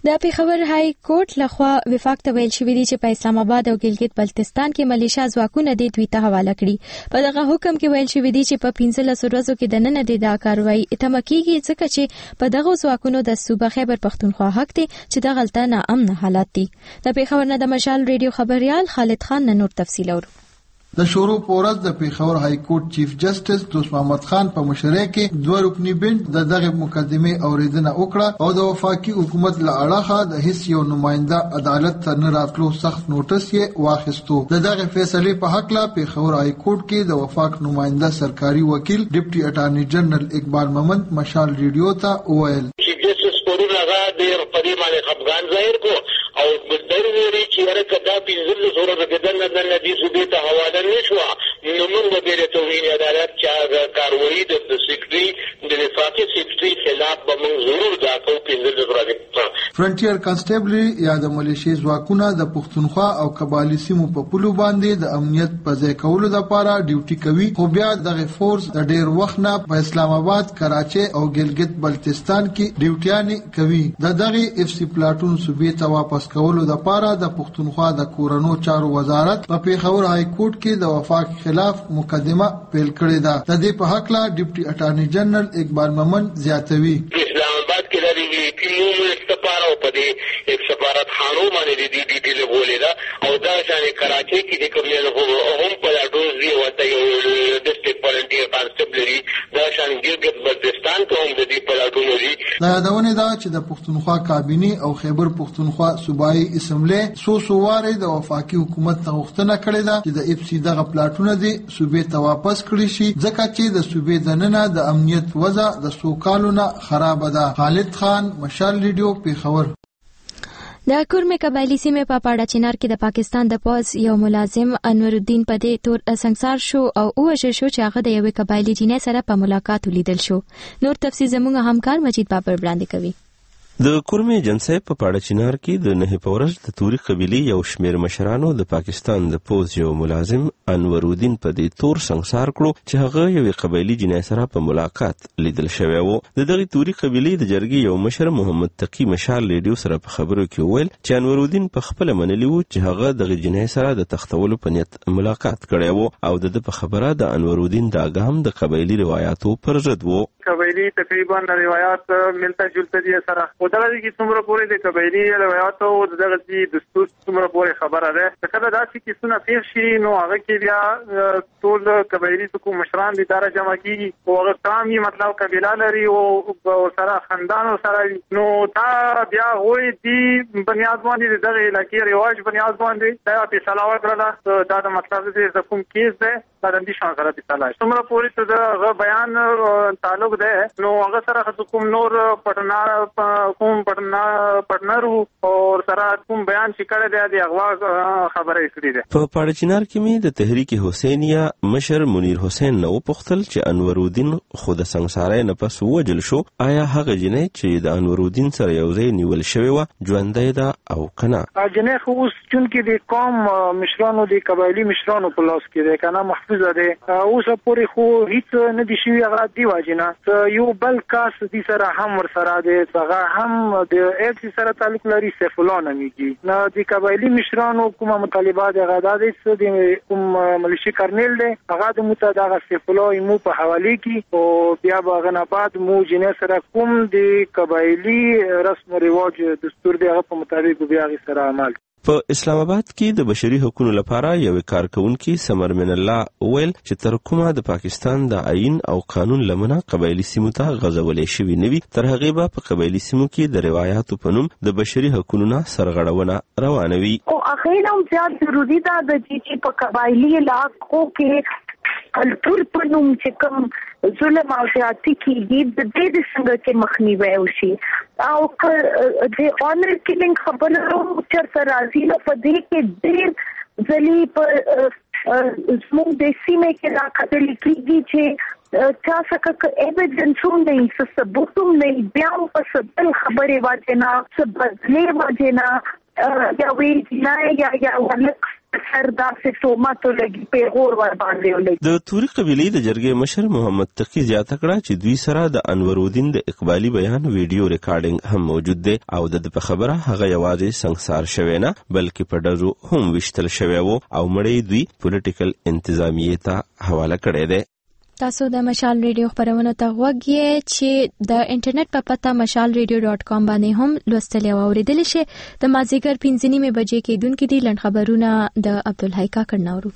د پیښور های کورټ لخوا وفاق ته ویل شوې دي چې په اسلام آباد او ګلګت بلتستان کې ملیشیا ځواکونه د دوی ته حواله کړي. په دغه حکم کې ویل شوې دي چې په پنځلس ورځو کې د نن د دا کاروایی اتمه کیږي ځکه چې په دغه ځواکونو د صوبه خیبر پختونخوا حق دي چې د غلطه ناامن حالات دي. د پیښور نه د مشال ریډیو خبريال خالد خان نه نور تفصیل اورو. د شروع پورز د پیښور های کورټ چیف جسټس دوست محمد خان په مشرۍ کې دوه رکنی بنچ د دغه مقدمه اوریدنه وکړه او د وفاقي حکومت له اړخه د هیڅ یو نماینده عدالت ته نه راتلو سخت نوټس یې واخیستو. د دغه فیصلې په حق لا پیښور های کورټ کې د وفاق نماینده سرکاري وکیل ډیپټي اټارنی جنرال اقبال محمد مشال ریډیو ته وویل چیف جسټس پرون هغه د پدې باندې خپګان ظاهر کو او بدر ویلي چې هر کدا پنځل زوره د دنه د ندي صوبې ته حواله نشو نو موږ به د توهین عدالت چې کاروایی د سیکرټري د وفاقي سیکرټري خلاف به موږ ضرور دا کو پنځل زوره فرنټیر کانسټیبلري یا د ملیشي ځواکونه د پښتونخوا او قبایلی سیمو په پولو باندې د امنیت په ځای کولو لپاره ډیوټي کوي خو بیا دغه فورس د ډیر وخت نه په اسلام آباد کراچي او ګلګت بلتستان کې ډیوټیانې کوي. د دغه اف سی پلاټون صوبې ته واپس کولو لپاره د پښتونخوا د کورونو چارو وزارت په پیښور های کورټ کې د وفاق خلاف مقدمه پیل کړې ده. د دې په حق لا ډیپټي اټارنی جنرال اقبال محمد زیاتوي اسلام آباد کې لري کینو استپاره او پدې یک سفارت خانو باندې د دې ډیټیل بولې او دا ځانې کراچي کې د کومې هم په لاډوز دی وته یو ډسټریکټ والنټیر کانسټیبلري دا شان ګلګت بلتستان ته هم د دې په لاډونو دي. دا یادونه ده چې د پښتونخوا کابینه او خیبر پښتونخوا صوبایي اسمبلی سو سوواري د وفاقي حکومت ته غوښتنه کړې ده چې د اف سی دغه پلاټونه دي صوبې ته واپس کړي شي ځکه چې د صوبې دننه د امنیت وضع د سوکالونه خراب ده. خالد خان مشال ریډیو پیښور. د کورمه قبایلی سیمه په پاړه چنار کې د پاکستان د پوز یو ملازم انور الدین په دې تور سنگسار شو او اوجه شو چې هغه د یوې قبایلی جنې سره په ملاقات ولیدل شو. نور تفصیل زموږ همکار مجید بابر وړاندې کوي. د کورمه جنسي په پاړه چنار کې د نه پورز د توري قبيله یو شمیر مشرانو د پاکستان د پوز یو ملازم انور الدین په دې تور سنگسار کړو چې هغه یو قبایلی جنې سره په ملاقات لیدل شوی وو. د دغه توري قبيله د جرګي یو مشر محمد تقی مشال ریډیو سره په خبرو کې وویل چې انور الدین په خپل منلی وو چې هغه د جنې سره د تختولو په نیت ملاقات کړی وو او د په خبره د انور الدین دا ګام د قبایلی روایتو پر ضد وو. قبایلی تقریبا روایت ملتا جلتا دي سره ودغه کې څومره پورې د قبایلی روایت او دغه د دستور څومره پورې خبره ده کله دا چې څونه تیر شي نو هغه کې بیا ټول قبایلی څوک مشران د اداره جمع کیږي او هغه تامي مطلب قبیله لري او سره خاندان سره نو دا بیا وې دي بنیاد باندې دغه علاقې رواج بنیاد باندې دا په صلاحات راځه دا د مطلب د کوم کیس ده دا د شان سره د صلاح څومره پورې ته دا بیان تعلق ده نو هغه سره کوم نور پټنا کوم پټنا پټنر او سره کوم بیان چې کړی دی د اغوا خبرې کړې ده. په پاړه چنار کې می د تحریک حسینیه مشر منیر حسین نو پختل چې انور الدین خود سنگسارای نه پس وجل شو آیا هغه جنې چې د انور الدین سره یو ځای نیول شوی و ژوندۍ ده او کنه. جنې خو اوس چې د قوم مشرانو د قبایلی مشرانو په لاس کې ده کنه محفوظ ده اوس پورې خو هیڅ نه دي شوی هغه دی واجنه یو بل کاس دي سره هم ور سره ده هغه هم د اف سی سره تعلق لري سیف الله نمیږي نو د قبایلی مشرانو کومه مطالبات غدا دي چې د کوم ملیشي کرنل دی هغه د متداغه سیف الله مو په حواله کې او بیا باغنه بعد مو جنې سره کوم د قبایلی رسم او رواج دستور دی هغه په مطابق بیا غي سره عمل. په اسلام آباد کې د بشري حقوقو لپاره یو کارکونکي سمر من الله ویل چې تر کومه د پاکستان د آئین او قانون لمنه قبایلی سیمو ته غځولې شوی نوي تر هغه به په قبایلی سیمو کې د روایتو په نوم د بشري حقوقو نه سرغړونه روانوي. او اخیرا هم زیات ضروری ده چې په قبایلی علاقو کې کلتور په نوم چې کوم ظلم او زیاتی کېږي د دې د څنګه کې مخنیوي وشي او د اونر کیلینګ خبرو چرته راځي نو په دې کې ډېر ځلې په زموږ د سیمې کې راکتل کېږي چې چا څخه ایویډنس هم نه هي ثبوت هم نه بیا په سبل خبرې واجنه سبل نه واجنه یا وی نه یا یا ولک سردا سے توماتو لګي پیغور ور باندې ولګي. د توري قبيلې د جرګې مشر محمد تقی زیاته کړه چې دوی سره د انور الدین د اقبالي بیان ویډیو ریکارډینګ هم موجود دی او د په خبره هغه یوازې سنگسار شوی نه بلکې په ډزو هم وشتل شوی وو او مړی دوی پولیټیکل انتظامیې ته حواله کړی دی. تاسو د مشال ریډیو خبرونه ته غوږ یې چې د انټرنیټ په پته مشال ریډیو ډاٹ کام باندې هم لوستل او اوریدل شي. د مازیګر پنځه نیمې بجې کې دونکو دي لنډ خبرونه د عبدالحی کاکړ نورو.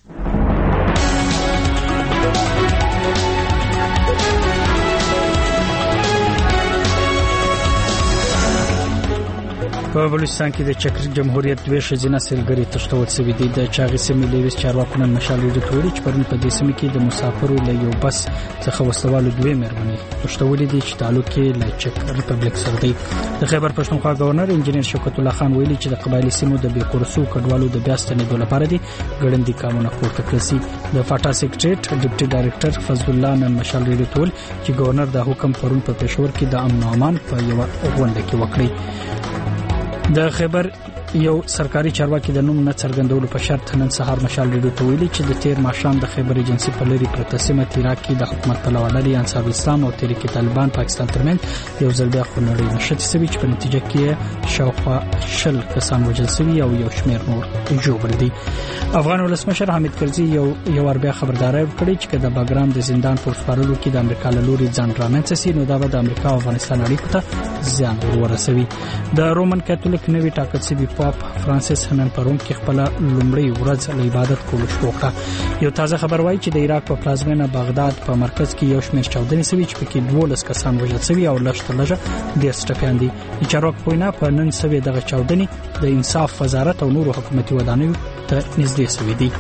په بلوچستان کې د چکر جمهوریت دوه ښځینه سیلګري تښتول شوې دي. د چاغې سیمې لیویس چارواکو نن مشال ریډیو ته ویلي چې پرون په دې سیمه کې د مسافرو له یو بس څخه وسوالو دوه مېرمنې تښتولې دي چې تعلق یې له چک ریپبلیک سره دی. د خیبر پښتونخوا گورنر انجنیر شوکت الله خان ویلي چې د قبایلی سیمو د بیکورسو کډوالو د بیا ستنېدو لپاره دي ګړندي کارونه پورته کړل شي. د فاټا سیکریټریټ ډیپټي ډایریکټر فضل الله نن مشال ریډیو ته ویل چې گورنر د حکم پرون په پېښور کې د امن او امان په یو غونډه کې وکړي. د خیبر یو سرکاري چارواکي د نوم نه څرګندولو په شرط نن سهار مشال ریډیو ته ویلي چې د تیر ماښام د خیبر ایجنسي په لري پرته سیمه تیراک کې د حکومت په لوړړي انصار اسلام او تحریک طالبان پاکستان ترمنځ یو ځل بیا خونړۍ نښتې شوې چې په نتیجه کې شاوخوا شل کسان وژل شوي او یو شمېر نور ژوبل دي. افغان ولسمشر حامد کرزي یو یو ور بیا خبرداري ورکړي چې د باګرام د زندان پر سپارلو کې د امریکا له لوري ځان رامنځته شي نو دا به د امریکا او افغانستان اړیکو ته زیان ورسوي. د رومن کاتولیک نوي ټاکل شوي پاپ فرانسیس نن پرون کې خپل لومړی ورځ له عبادت کولو شروع کړه. یو تازه خبر وایي چې د عراق په پلازمینه بغداد په مرکز کې یو شمېر چاودنې شوي چې پکې دولس کسان وژل شوي او لږ تر لږه ډېر ټپیان دي. چارواکو په وینا په نن شوې دغه چاودنې د انصاف وزارت او نورو حکومتي ودانیو ته نږدې شوي دي.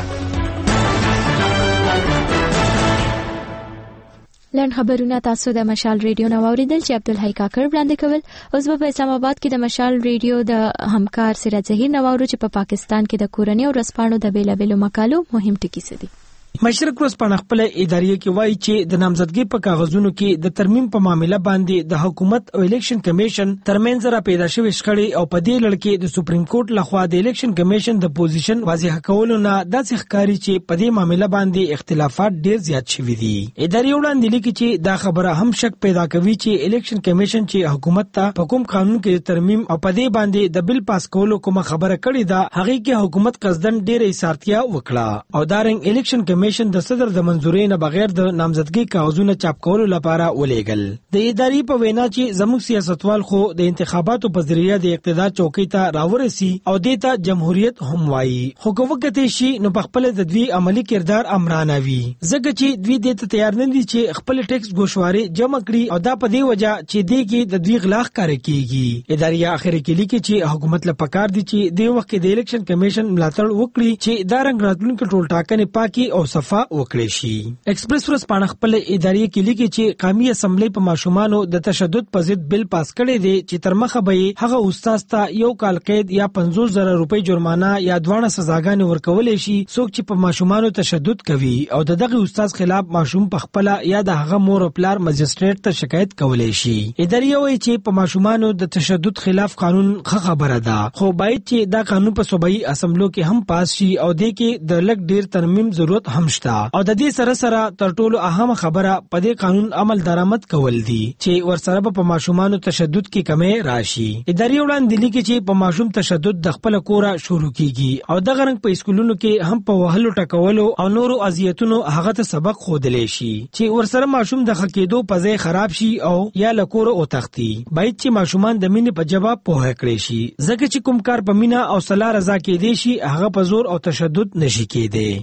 لنډ خبرونه تاسو د مشال ریډیو نو اوریدل چې عبدالحی کاکړ وړاندې کول. اوس په اسلام آباد کې د مشال ریډیو د همکار سراج ظهیر نو اورو چې په پاکستان کې د کورنۍ او رسپانو د بیلابېلو مقالو مهم ټکي څه دي. مشرق ورځپاڼه خپل ادارې کې وایي چې د نامزدګۍ په کاغذونو کې د ترمیم په معاملې باندې د حکومت او الیکشن کمیشن ترمنځ را پیدا شوې شخړې او په دې لړ کې د سپریم کورټ لخوا د الیکشن کمیشن د پوزیشن واضح کولو نه داسې ښکاري چې په دې معاملې باندې اختلافات ډېر زیات شوي دي. ادارې وړاندې لیکي چې دا خبره هم شک پیدا کوي چې الیکشن کمیشن چې حکومت ته په کوم قانون کې ترمیم او په دې باندې د بل پاس کولو کومه خبره کړې ده هغه کې حکومت قصدن ډېر ایثارتیا وکړه او دارنګ الیکشن کمیشن د صدر د منظورۍ نه بغیر د نامزدګۍ کاغذونه چاپ کولو لپاره ولېږل. د ادارې په وینا چې زموږ سیاستوال خو د انتخاباتو په ذریعہ د اقتدار چوکۍ ته راورسي او د ته جمهوریت هم وایي خو کومکته شي نو په خپل د دوی عملی کردار امرانه وي ځکه چې دوی د ته تیار نه دي چې خپل ټیکس ګوشواري جمع کړي او دا په دې وجه چې د کې د دوی غلاخ کار کوي. ادارې اخر کې لیکي چې حکومت له پکار دي چې د وخت د الیکشن کمیشن ملاتړ وکړي چې دا رنګ راتلونکو ټول ټاکنې پاکي او صفا وکړي شي. ایکسپریس ورځپاڼه خپل ادارې کې لیکي چې قومي اسمبلی په ماشومانو د تشدد په ضد بل پاس کړی دی چې تر مخه به هغه استاد ته یو کال قید یا پنځوس زره روپۍ جرمانه یا دواړه سزاګانې ورکولې شي څوک چې په ماشومانو تشدد کوي او د دغه استاد خلاف ماشوم په خپل یا د هغه مور او پلار مجستریټ ته شکایت کولای شي. ادارې وایي چې په ماشومانو د تشدد خلاف قانون ښه خبره ده خو باید چې دا قانون په صوبایي اسمبلو کې هم پاس شي او د کې د لږ ډیر ترمیم ضرورت هم شته او د دې سره سره تر ټولو اهمه خبره په دې قانون عمل درآمد کول دي چې ورسره په ماشومانو تشدد کې کمې راشي. ادارې وړاندې لیکي چې په ماشوم تشدد د خپل کوره شروع کیږي او د غرنګ په اسکولونو کې هم په وهلو ټکولو او نورو اذیتونو هغه ته سبق خودلې شي چې ورسره ماشوم د خکېدو په ځای خراب شي او یا لکور او تختی. باید چې ماشومان د مینې په جواب پوهه کړي شي ځکه چې کوم کار په مینا او صلاح رضا کې دی شي هغه په زور او تشدد نشي کېدی.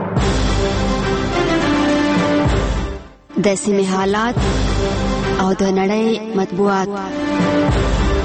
د سیمې حالات او د نړۍ مطبوعات.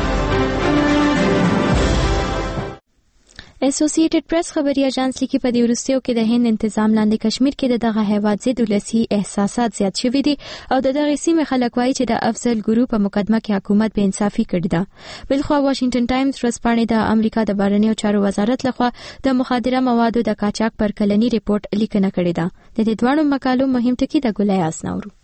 اسوسییټډ پریس خبري اژانس لیکي په دې وروستیو کې د هند انتظام لاندې کشمیر کې د دغه هیواد ضد ولسي احساسات زیات شوي دي او د دغه سیمې خلک وایي چې د افضل ګروپ په مقدمه کې حکومت بې انصافي کړې ده. بلخوا واشنگټن ټایمز ورځپاڼې د امریکا د بهرنیو چارو وزارت لخوا د مخدره موادو د قاچاق پر کلنی ریپورت لیکنه کړې ده. د دې دوه مقالو مهم ټکي د ګولای اسناورو.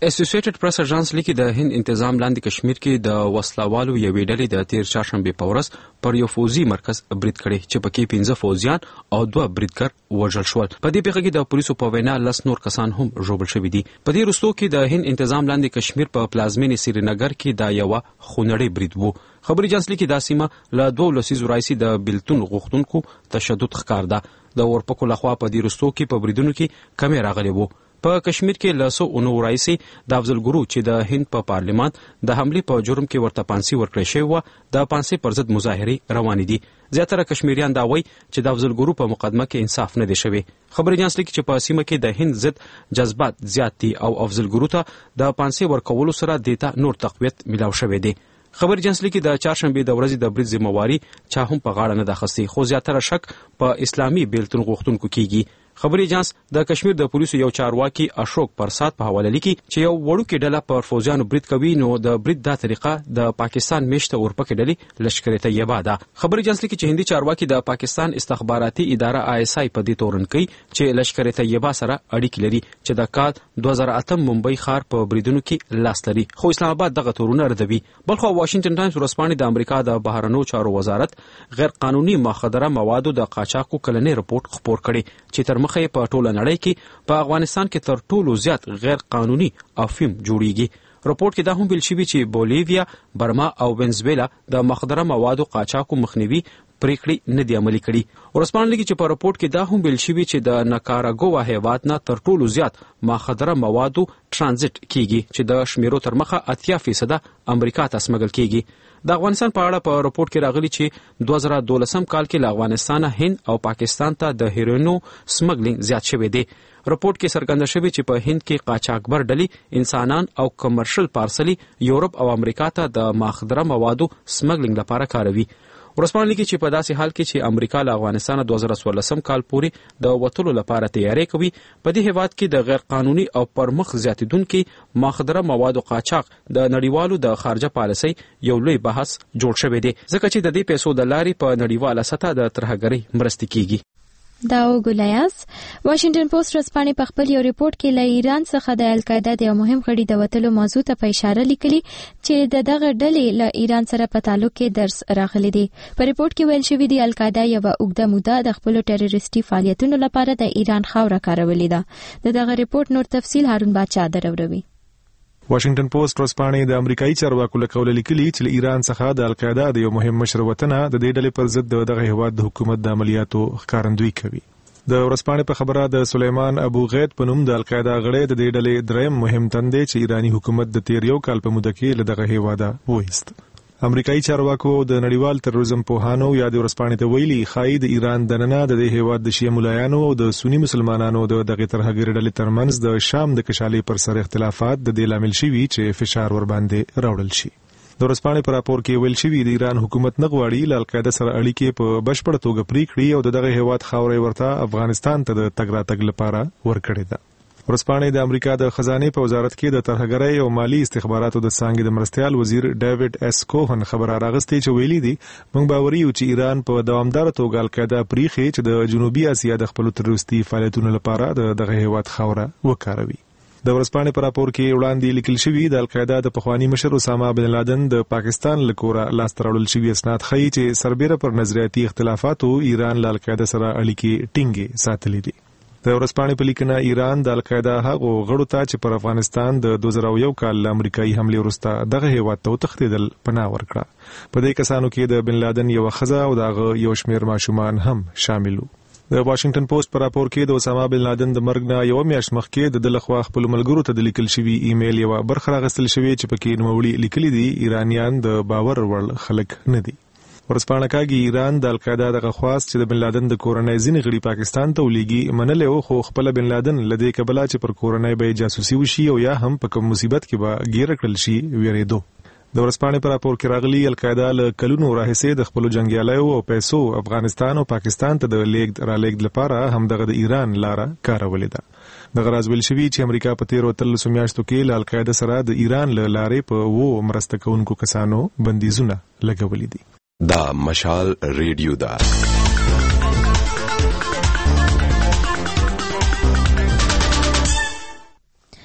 اسوسییټډ پریس اژانس لیکي د هند انتظام لاندې کشمیر کې د وسلوالو یوې ډلې د تیر چهارشنبه په ورځ پر یو فوزي مرکز برید کړی چې پکې پنځه فوزیان او دوه بریدګر وژل شول. په دې پیښه کې د پولیسو په وینا لس نور کسان هم ژوبل شوي دي. په دې وروستو کې د هند انتظام لاندې کشمیر په پلازمینې سرینګر کې دا یو خونړی برید وو. خبري اژانس لیکي دا سیمه له دوه لسیزو راځي د بیلتون غوښتونکو تشدد ښکار ده. د اورپکو لخوا په دې وروستو کې په بریدونو کې کمی راغلی وو. په کشمیر کې لاسو اونو رئیسي د افضل ګورو چې د هند په پارلیمان د حملې په جرم کې ورته پانسي ورکړی شوی و، د پانسي پر ضد مظاهرې روانې دي. زیاتره کشمیریان دا وایي چې د افضل ګورو په مقدمه کې انصاف نه دی شوی. خبري اژانس لیکي چې په سیمه کې د هند ضد جذبات زیات دي او افضل ګورو ته د پانسي ورکولو سره دیتا نور تقویت ملاو شوی دی. خبري اژانس لیکي د چهارشنبه د ورځې د برید ذمہواری چا هم په غاړه نه ده اخیستې، خو زیاتره شک په اسلامي بیلتون غوښتونکو کیږي. خبري اژانس د کشمیر د پولیسو یو چارواکي اشوک پرساد په حواله لیکي چې یو وړوکی ډله پر فوجیانو برید کوي، نو د برید دا طریقه د پاکستان میشته اورپکې ډلې لشکر طیبه ده. خبري اژانس لیکي چې هندي چارواکي د پاکستان استخباراتي اداره آی اس آی په دې تورن کوي چې لشکر طیبه سره اړیکې لري چې د کال دوه زره اته ممبئی ښار په بریدونو کې لاس لري، خو اسلام آباد دغه تورونه ردوي. بلخو واشنگټن ټایمز ورځپاڼې د امریکا د بهرنیو چارو وزارت غیر قانوني مخدره موادو د قاچاقو کلنی رپورت خپور کړي چې تر مخه په ټوله نړۍ کې په افغانستان کې تر ټولو زیات غیر قانوني افیم جوړیږي. رپورت کې دا هم ویل شوی چې بولیویا، برما او وینزویلا د مخدره موادو قاچاقو مخنیوي پریکړې نه دی عملي کړي. ورځپاڼه لیکي چې په رپورت کې دا هم ویل شوی چې د ناکاراګوا هیواد نه تر ټولو زیات مخدره موادو ترانزیت کیږي چې د شمیرو تر مخه اتیا فیصد امریکا ته سمګل کیږي. د افغانستان په اړه په رپورت کې راغلي چې دوه زره دولسم کال کې له افغانستانه هند او پاکستان ته د هیروینو سمګلینګ زیات شوی دی. رپورت کې څرګنده شوی چې په هند کې قاچاقبر ډلې انسانان او کمرشل پارسلي یورپ او امریکا ته د مخدره موادو سمګلینګ لپاره کاروي. ورځپاڼه لیکي چې په داسې حال کې چې امریکا له افغانستانه دوه زره څوارلسم کال پورې د وتلو لپاره تیاری کوي، په دې هیواد کې د غیر قانوني او پرمخ زیاتیدونکو مخدره موادو قاچاق د نړیوالو د خارجه پالیسۍ یو لوی بحث جوړ شوی دی، ځکه چې د دې پیسو د لارې په نړیواله سطح د ترهګرۍ مرستې کیږي. دا وګولیاس واشنگټن پوسټ ورځپاڼې په خپل یو ریپورت کې له ایران څخه د القاعده د یو مهم غړي د وتلو موضوع ته په اشاره لیکلي چې د دغه ډلې له ایران سره په تعلق کې درس راغلي دي. په ریپورت کې ویل شوی دی القاعده یو اوږده موده د خپل ټیرریستي فعالیتونو لپاره د ایران خاوره کارولې ده. د دغه ریپورت نور تفصیل هارون باچا دروروي. واشنگټن پوسټ ورځپاڼې د امریکایي چارواکو له قوله لیکلي چې له ایران څخه د القاعده د یو مهم مشر وطنه د دې ډلې پر ضد دغه هیواد د حکومت د عملیاتو ښکارندویي کوي. د ورځپاڼې په خبره د سلیمان ابو غید په نوم د القاعده غړی د دې ډلې دریم مهم تن دی چې ایرانی حکومت د تیر یو کال په موده کې له دغه هیواده وایست. امریکایي چارواکو د نړیوال تروریزم پوهانو یا د ورځپاڼې ته ویلي ښایي د ایران دننه د دې هیواد د شیعه ملایانو او د سنی مسلمانانو د دغه ترهګر ډلې ترمنځ د شام د کشالۍ پر سر اختلافات د دې لامل شوي چې فشار ور باندې راوړل شي. د ورځپاڼې په راپور کې ویل شوي د ایران حکومت نه غواړي له القاعده سره اړیکې په بشپړه توګه پرې کړي او د دغه هیواد خاورې ورته افغانستان ته د تګ راتګ لپاره ورکړې ده. ورځپاڼې د امریکا د خزانې په وزارت کې د ترهګرۍ او مالی استخباراتو د څانګې د مرستیال وزیر ډیوډ اس کوهن خبر راغستې چې ویلي دي موږ باوري یو چې ایران په دوامدار توګه القاعده پریخي چې د جنوبي اسیا د خپل تروریستي فعالیتونو لپاره د دغه هیواد خاوره وکاروي. د ورځپاڼې په راپور کې وړاندې لیکل شوی د القاعده د پخوانی مشر اسامه بن لادن د پاکستان له کوره لاس تراړل شوی اسناد ښیي چې سربېره پر نظریاتي اختلافاتو ایران له القاعده سره اړیکې ټینګې ساتلې دي. د ورځپاڼې په لیکنه ایران د القاعده هغو غړو ته چې پر افغانستان د دوه زره یو کال له امریکایي حملې وروسته دغه هیواد ته وتښتېدل پناه ورکړه. په دې کسانو کې د بن لادن یوه ښځه او د هغه یو شمېر ماشومان هم شامل وو. د واشنگټن پوسټ په راپور کې د اسامه بن لادن د مرګ نه یو میاشت مخکې د دلخوا خپل ملګرو ته د لیکل شوی ایمیل یو برخه راغستل شوی چې پکې نوموړي لیکلي دي ایرانیان د باور وړ خلک نه دي. ورځپاڼه کاږي ایران د القاعده دغه خواست چې د بن لادن د کورنۍ ځینې غړي پاکستان ته ولېږي منلې او خو خپل بن لادن لدې کبله چې پر کورنۍ به جاسوسي وشي او یا هم په کوم مصیبت کې به ګیر کړل شي ویریدو. د ورځپاڼې په راپور کې راغلي القاعده له کلونو راهیسې د خپل جنگیالیو او پیسو افغانستان او پاکستان ته د لیږد را لیږد لپاره هم دغه د ایران لاره کارولې ده. د غراز ویل شوی چې امریکا په تیرو تلسو میاشتو کې له القاعده سره د ایران له لارې په وو مرسته کوونکو کسانو بندیزونه لګولې دي. دا مشال ریډیو دا اے ایف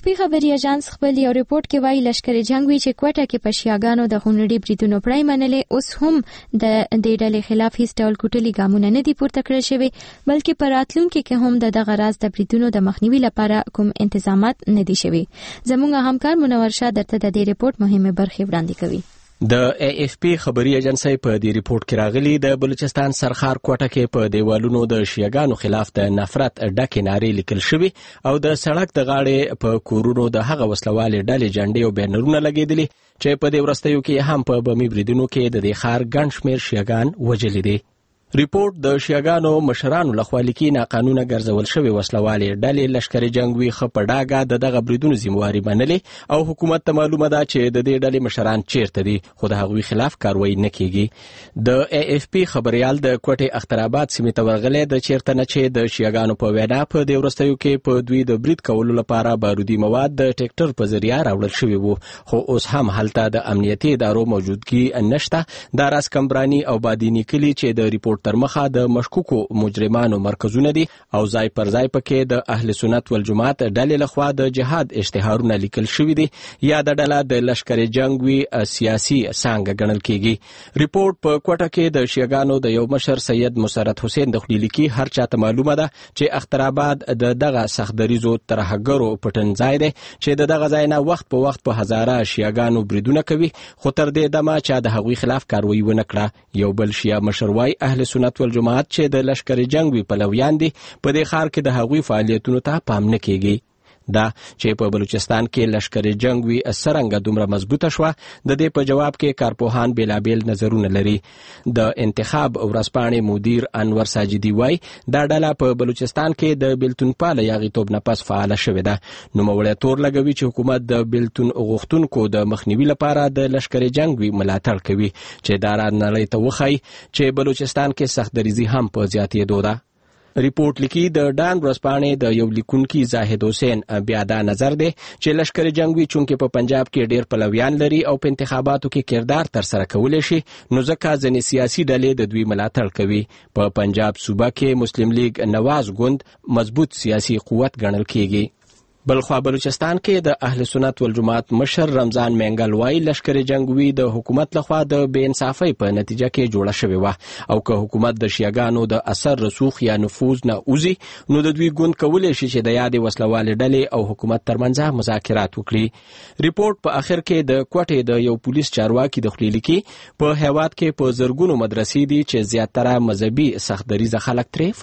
اف پی خبري اژانس خپل یو ریپورت کې وایي لشکر جنگوي چې کوټه کې پشیاګانو د خونړي بریدونو پړای منلې اوس هم د دې ډلې خلاف هیڅ ډول کوټلي ګامونه نه دي پورته کړل شوي بلکې په راتلونکي کې هم د دغه راز د بریدونو د مخنیوي لپاره کوم انتظامات نه دي شوي. زموږ همکار منور شاه درته د دې ریپورت مهمه برخې وړاندې کوي. د ای اف پی خبري ایجنسی په دې ریپورت کې راغلي د بلوچستان سرخار کوټه کې په دیوالونو د شیعاګانو خلاف د نفرت ډکې نارې لیکل شوي او د سړک د غاړې په کورونو د هغه وسلوالې ډلې جنډې او بینرونه لګېدلي چې په دې وروستیو کې هم په بمي بریدونو کې د دې ښار ګڼ شمېر شیعاګان وژلي دي. ریپورت د شیعاګانو مشرانو لخوا لیکي ناقانونه ګرځول شوي وسلوالې ډلې لشکر جنگوي خپه ډاګه د دغه بریدونو ذمہواري منلې او حکومت ته معلومه ده چې د دې ډلې مشران چیرته دي خو د هغوی خلاف کاروایی نه کیږي. د ای اف پی خبريال د کوټې اخترآباد سیمې ته ورغلی د چیرته نه چې د شیعاګانو په وینا په دې وروستیو کې په دوی د برید کولو لپاره بارودي مواد د ټریکټر په ذریعه راوړل شوي وو خو اوس هم هلته د امنیتي ادارو موجودګي نشته. د راس کمبراني او بادینی کلی چې د ریپورت تر مخه د مشکوکو مجرمانو مرکزونه دي او ځای پر ځای پکې د اهل سنت والجماعت ډلې لخوا د جهاد اشتهارونه لیکل شوي دي یا د ډله د لشکر جنگوي سیاسي څانګه ګڼل کیږي. ریپورت په کوټه کې د شیعاګانو د یو مشر سید مسرت حسین د خلیل کی هر چاته معلومه ده چې اخترآباد د دغه سختدریزو ترهګرو پټنځای دی چې د دغه ځای نه وخت په وخت په هزاره شیعاګانو بریدونه کوي خو تر دې دمه چې د هغوی خلاف کاروایی ونه کړه. یو بل شیعه مشر وای اهل سنت والجماعت چې د لشکر جنگوي پلویان دي په دې ښار کې د هغوی فعالیتونو ته پام نه کیږي. دا چې په بلوچستان کې لشکر جنگوي څرنګه دومره مضبوطه شوه د دې په جواب کې کارپوهان بیلابیل نظرونه لري. د انتخاب ورځپاڼې مدیر انور ساجدي وای دا ډله په بلوچستان کې د بیلتونپاله یاغیتوب نه پس فعاله شوې ده. نوموړی تور لګوي چې حکومت د بیلتون غوښتونکو د مخنیوي لپاره د لشکر جنگوي ملاتړ کوي چې دا نړۍ ته وښایي چې بلوچستان کې سختدریزي هم په زیاتېدو ده. ریپورت لیکي د ډان ورځپاڼې د یو لیکونکي زاهد حسین بیا دا نظر دی چې لشکر جنگوي چونکې په پنجاب کې ډیر پلویان لري او په انتخاباتو کې کردار تر سره کولی شي نو ځکه ځینې سیاسي ډلې د دوی ملاتړ کوي. په پنجاب صوبه کې مسلم لیگ نواز ګوند مضبوط سیاسي قوت ګڼل کیږي. بلخوا بلوچستان کې د اهل سنت والجماعت مشر رمضان مینګل وای لشکر جنگوي د حکومت لخوا د بې انصافۍ په نتیجه کې جوړه شوې وه او که حکومت د شیعاګانو د اثر رسوخ یا نفوذ نه وځي نو د دوی ګوند کولی شي چې د یادې وسلوالې ډلې او حکومت ترمنځ مذاکرات وکړي. ریپورت په اخر کې د کوټې د یو پولیس چارواکي د خلیل کی په هیواد کې په زرګونو مدرسې دي چې زیاتره مذهبي سختدریزه خلک ترې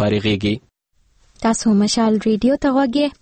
فارغېږي. تاسو مشال ریډیو ته غوږی.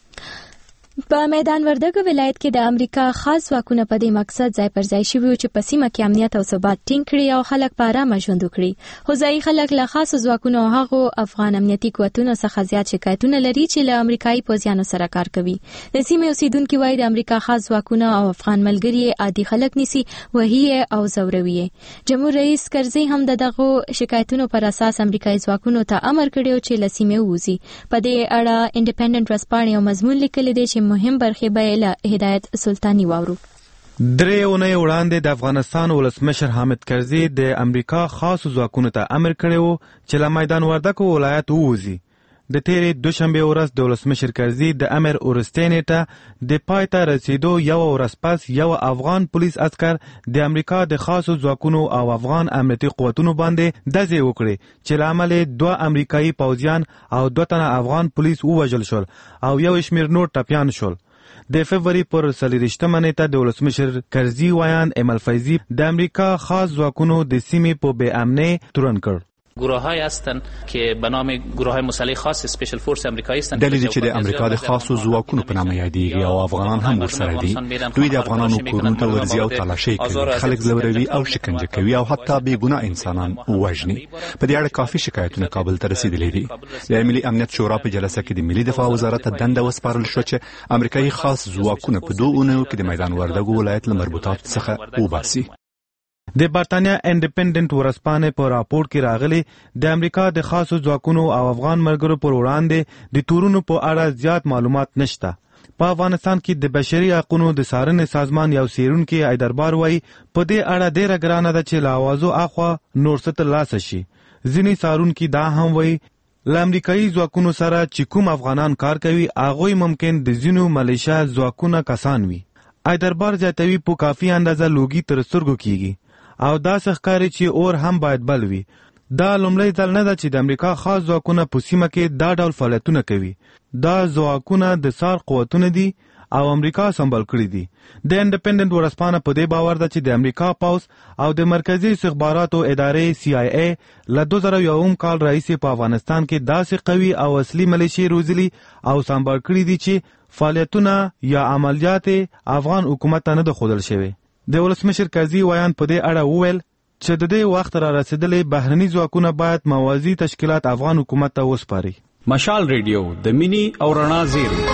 په میدان وردګ ولایت کې د امریکا خاص ځواکونه په دې مقصد ځای پر ځای شوي چې په سیمه کې امنیت او ثبات ټینګ کړي او خلک په آرامه ژوند وکړي. خو ځایي خلک له خاصو ځواکونو او هغو افغان امنیتي قوتونو څخه زیات شکایتونه لري چې له امریکایي پوځیانو سره کار کوي. د سیمې اوسیدونکي وایي د امریکا خاص ځواکونه او افغان ملګري عادي خلک نیسي وهي او زوروي. جمهور رئیس کرزي هم دغه شکایتونو پر اساس امریکایي ځواکونو ته امر کړی چې له سیمې ووځي. په دې اړه انډیپندنت ورځپاڼې یو مضمون لیکلی دی چې مهم برخې به له هدایت سلطانی واورو. درې اونۍ وړاندې د افغانستان ولسمشر حامد کرزي د امریکا خاصو ځواکونو ته امر کړی و چې له میدان وردګ ولایت ووځي. د تیرې دوشنبې ورځ د ولسمشر کرزي د امر وروستۍ نیټه د پای ته رسیدو یو ورځ پس یو افغان پولیس عسکر د امریکا د خاصو ځواکونو او افغان امنیتي قوتونو باندې ډزې وکړې چې له امله دوه امریکایي پوځیان او دوه تنه افغان پولیس ووژل شول او یو شمېر نور ټپیان شول. د فبرवरी پر څلېرویشتمه نیټه د ولسمشر کرزي وایاند امل فیضي د امریکا خاص ځواکونو د سیمې په بې امنۍ تورن کړ. گروه‌هایی هستند که به نام گروه‌های مسلح خاص اسپیشل فورس امریکایی هستند دلیل چې د امریکا د خاصو ځواکونو په نامه یادېږي او افغانان هم ورسره دي. دوی د افغانانو کورونو ته ورځي او تلاشۍ کوي، خلک ځوروي او شکنجه کوي او حتی بې ګناه انسانان وژني. په دې اړه کافي شکایتونه کابل ته رسیدلي دي. د ملي امنیت شورا په جلسه کې د ملي دفاع وزارت ته دنده وسپارل شو چې امریکایي خاص ځواکونه په دوه اونیو کې د میدان وردګ ولایت له مربوطاتو څخه وباسي. د برتانیا انډیپندنت ورځپاڼې په راپور کې راغلي د امریکا د خاصو ځواکونو او افغان ملګرو پر وړاندې د تورونو په اړه زیات معلومات نشته. په افغانستان کې د بشري حقوقو د څارنې سازمان یو څېړونکی ایدربار وایي په دې اړه ډېره ګرانه ده چې له اوازو اخوا نور څه ترلاسه شي. ځینې څارونکي دا هم وایي له امریکایي ځواکونو سره چې کوم افغانان کار کوي هغوی ممکن د ځینو ملیشیا ځواکونه کسان وي. ایدربار زیاتوي په کافي اندازه لوګي تر سترګو کیږي او داسې ښکاري چې اور هم باید بل وي. دا لومړی ځل نه ده چې د امریکا خاص ځواکونه په سیمه کې دا ډول فعالیتونه کوي. دا ځواکونه د سار قوتونه دي او امریکا سمبال کړی دي. د انډیپندنت ورځپاڼه په دې باور ده چې د امریکا پوځ او د مرکزی استخباراتو ادارې سی آی ای له دوه زره یوم کال راهیسې په افغانستان کې داسې قوي او اصلي ملیشې روزلي او سمبال کړي دي چې فعالیتونه یا عملیات افغان حکومت ته نه ده ښودل شوي. د ولسمشر قاضي ویان په دې اړه وویل چې د دې وخت را رسیدلې بهرني ځواکونه باید موازي تشکیلات افغان حکومت ته وسپاري. مشال ریډیو د مینی او رڼا زیری.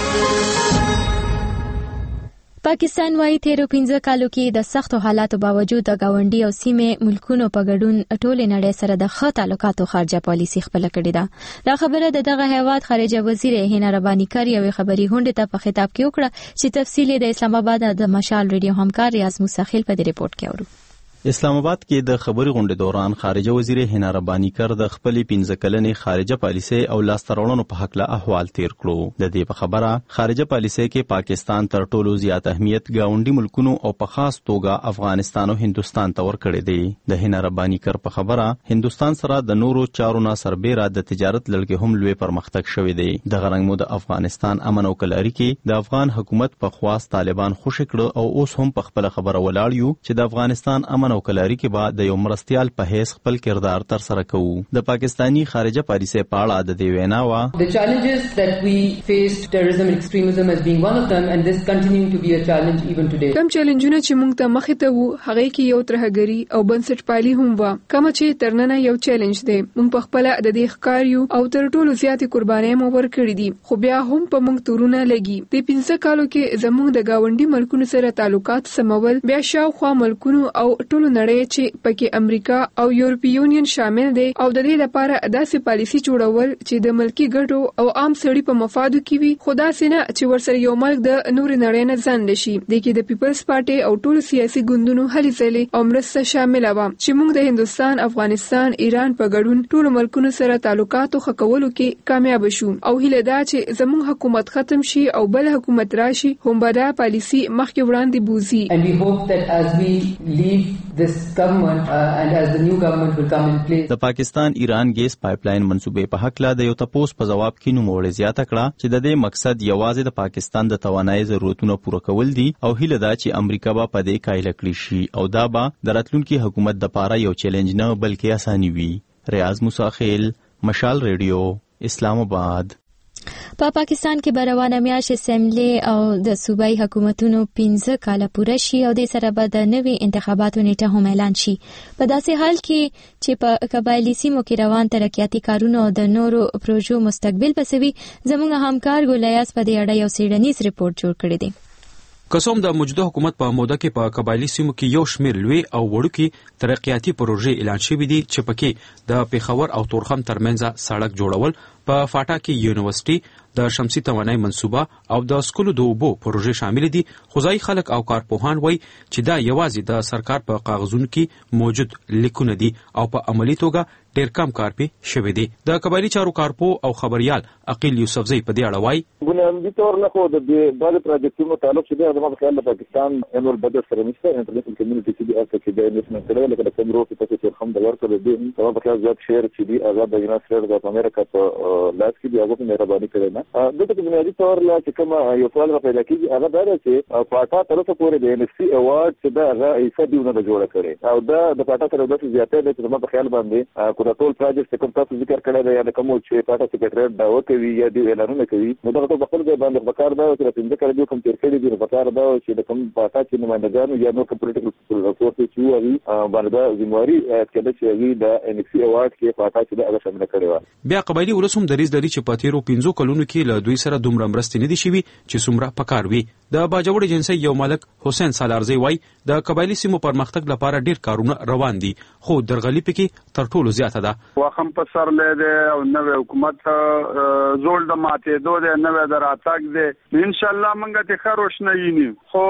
پاکستان وايي تیرو پنځه کالو کې د سختو حالاتو باوجود د گاونډي او سیمې ملکونو په ګډون ټولې نړۍ سره د ښه تعلقاتو خارجه پالیسي خپل کړې ده. دا خبره د دغه هیواد خارجه وزیر هینا ربانی کار یو خبري هونډه ته په خطاب کې وکړه چې تفصیل د اسلام آباد د مشال ریډیو همکار ریاض موسی په دې ریپورت کې اورو. اسلام آباد کې د خبري غونډې دوران خارجه وزیر هینا ربانی کر د خپلې پنځه کلنې خارجه پالیسي او لاستهراوړنو په حق له احوال تیر کړو. د دې په خبره خارجه پالیسي کې پاکستان تر ټولو زیات اهمیت گاونډي ملکونو او په خاص توګه افغانستان او هندستان ته ورکړی دی. د هینا ربانی کر په خبره هندستان سره د نورو چارو نه سربېره د تجارت لړګي هم لوی پرمختګ شوی دی. د غرنګ مو د افغانستان امن او کلاري کې د افغان حکومت په خواست طالبان خوشی کړ او اوس هم په خپل خبره ولاړ یو چې د افغانستان امن او کلاري کې به د یو مرستيال په هیڅ خپل کردار تر سره کوو. د پاکستانی خارجه پالیسي په اړه د دې وینا وا The challenges that we faced, terrorism and extremism as being one of them, and this continuing to be a challenge even today. کوم چیلنجونه چې موږ ته مخې ته وو هغه کې یو ترهګری او بنسټپالي هم و. کوم چې ترننه یو چیلنج دی. موږ په خپل د دې ښکار یو او تر ټولو زیاتې قربانۍ مو ورکړې دي. خو بیا هم په موږ تورونه لګي. د پنځه کالو کې زموږ د گاونډي ملکونو سره تعلقات سمول بیا شاوخوا ملکونو او ټولو نړۍ چې پکې امریکا او یورپی یونین شامل دي او د دې لپاره داسې پالیسي جوړول چې د ملکی ګټو او عام سړي په مفادو کې وي. خدا سينه چې ورسره یو ملک د نور نړۍ نه ځان لشي. د کې د پیپلز پارټي او ټول سیاسي ګوندونو هلي ځلې او مرسته شامل و چې موږ د هندستان، افغانستان، ایران په ګډون ټول ملکونو سره تعلقاتو خکولو کې کامیاب شو او هیله ده چې زموږ حکومت ختم شي او بل حکومت راشي هم به دا پالیسي مخکې وړاندې بوزي. And we hope that as we leave this government uh, and as the new government will come in place. د پاکستان ایران ګیس پایپلاین منصوبې په حق لا د یو تپوس په جواب کې نوموړې زیاته کړه چې د دې مقصد یوازې د پاکستان د توانایي ضرورتونو پوره کول دي او هیله ده چې امریکا به په دې قایل کړي شي او دا به د راتلونکي حکومت د پاره یو چیلنج نه بلکې اساني وي. ریاض موسی خیل، مشال ریډیو، اسلام آباد. په پا پاکستان کې بروانه میاشت اسمبلی او د صوبایي حکومتونو پنځه کاله پوره شي او د سره به د نوي انتخاباتو نیټه هم اعلان شي. په داسې حال کې چې په قبایلی سیمو کې روان ترقیاتي کارونه او د نورو پروژو مستقبل پسوي زموږ همکار ګولیاس په دې اړه یو څېړنیز ریپورت جوړ کړی دی. قسم د موجوده حکومت په موده کې په قبایلی سیمو کې یو شمېر لوی او وړوکي ترقیاتي پروژې اعلان شوي دي چې پکې د پیښور او تورخم ترمنځ سړک جوړول، په فاټا کې یونیورسيټي، د شمسي توانایي منصوبه او د سکولو د اوبو پروژې شامل دي. خدای خلک او کارپوهان وایي چې دا یوازې د سرکار په کاغذونو کې موجود لیکونه دي او په عملی توګه ډیر کم کار پې شوی دی. د قبایلی چارو کارپو او خبريال عقیل یوسفزی په دې اړه وایي بنیادی تور نه خو د بعض پروجیکټونو تعلق شته د ما په خیال د پاکستان انول بجټ سره نشته. انټرنیشنل کمیونټي چې د اصل کې د انویسټمنټ سره لکه د کوم روټ په څیر هم د ورکړه د په په خیال زیات شیر چې دی آزاد د یونایټډ سټیټس اف امریکا په لاس کې دی هغه په مهرباني کړی نه. دغه بنیادی تور لا چې کوم یو سوال را پیدا کیږي هغه دا چې پاټا تر اوسه پورې د ان اف سي ایوارډ چې دا هغه ایسه دیونه جوړه کړي او دا د پاټا سره د زیاتې د چې ما په خیال باندې کوم ټول پروجیکټ کوم تاسو ذکر کړی دی یا د کوم چې پاټا سیکریټریټ دا وکوي یا دی اعلانونه کوي نو دا په خپل ځای باندې وکړ دا چې په دې کار دی کوم تیر کړی دی وکړ دا چې د کوم پاټا چې نمائندګانو یا نو پولیټیکل رپورټ چې وایي باندې ذمہواری کېده چې وی د ان اف سي ایوارډ کې پاټا چې دا هغه شامل کړی و. بیا قبایلی ولسم دریز دری چې پاتیرو پنځو کلونو کې له دوی سره دومره مرستې نه دي شوي چې څومره پکار وي. د باجوړ جنسي یو مالک حسین سالارزی وای د قبایلی سیمو پرمختګ لپاره ډیر کارونه روان دي خو درغلي پکې تر ټولو زیات زیاته ده. وخم په سر لې او نو حکومت زول د ماته دوه د نو د راتګ دې ان شاء الله مونږ ته خروش نه یینی خو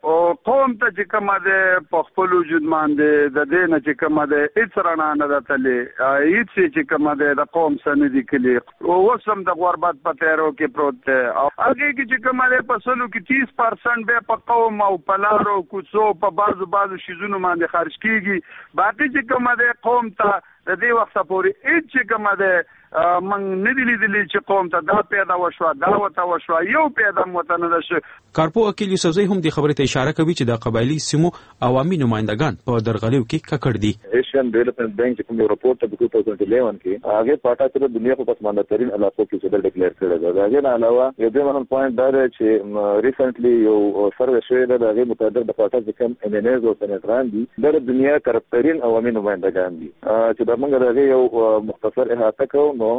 قوم ته چې کومه ده په خپل وجود باندې د دې نه چې کومه ده هیڅ رڼا نه ده تلې هیڅ چې کومه ده د قوم سره دي کلی او وسم د غربت په تیرو کې پروت ده او هغه کې چې کومه ده په سلو کې تیس پرسنټ به په قوم او په لارو کوڅو په بازو بازو شیزونو باندې خرج کیږي باقي چې کومه ده قوم ته د دې وخت پورې هیڅ چې کومه ده من ندی لیدلی چې قوم ته دا پیدا وشو دا وته وشو یو پیدا متن نشه. کارپو اکیل یوسفزی هم د خبرې ته اشاره کوي چې د قبایلی سیمو عوامي نمائندگان په درغلیو کې ککړ دي. ایشین ډیولپمنٹ بینک چې کوم رپورت ته په دوه هزار الیون کې هغه پاټا تر دنیا په پسمانده ترين علاقو کې څه ډیکلیئر کړی دی. دا نه علاوه یو د مهم پوینټ دا دی چې ریسنټلی یو سروې شوی دی د هغه مطابق د پاټا چې کوم امنیز او سنټران دي د دنیا کرپټرین عوامي نمائندگان دي چې د موږ راغی یو مختصر احاطه کوو نو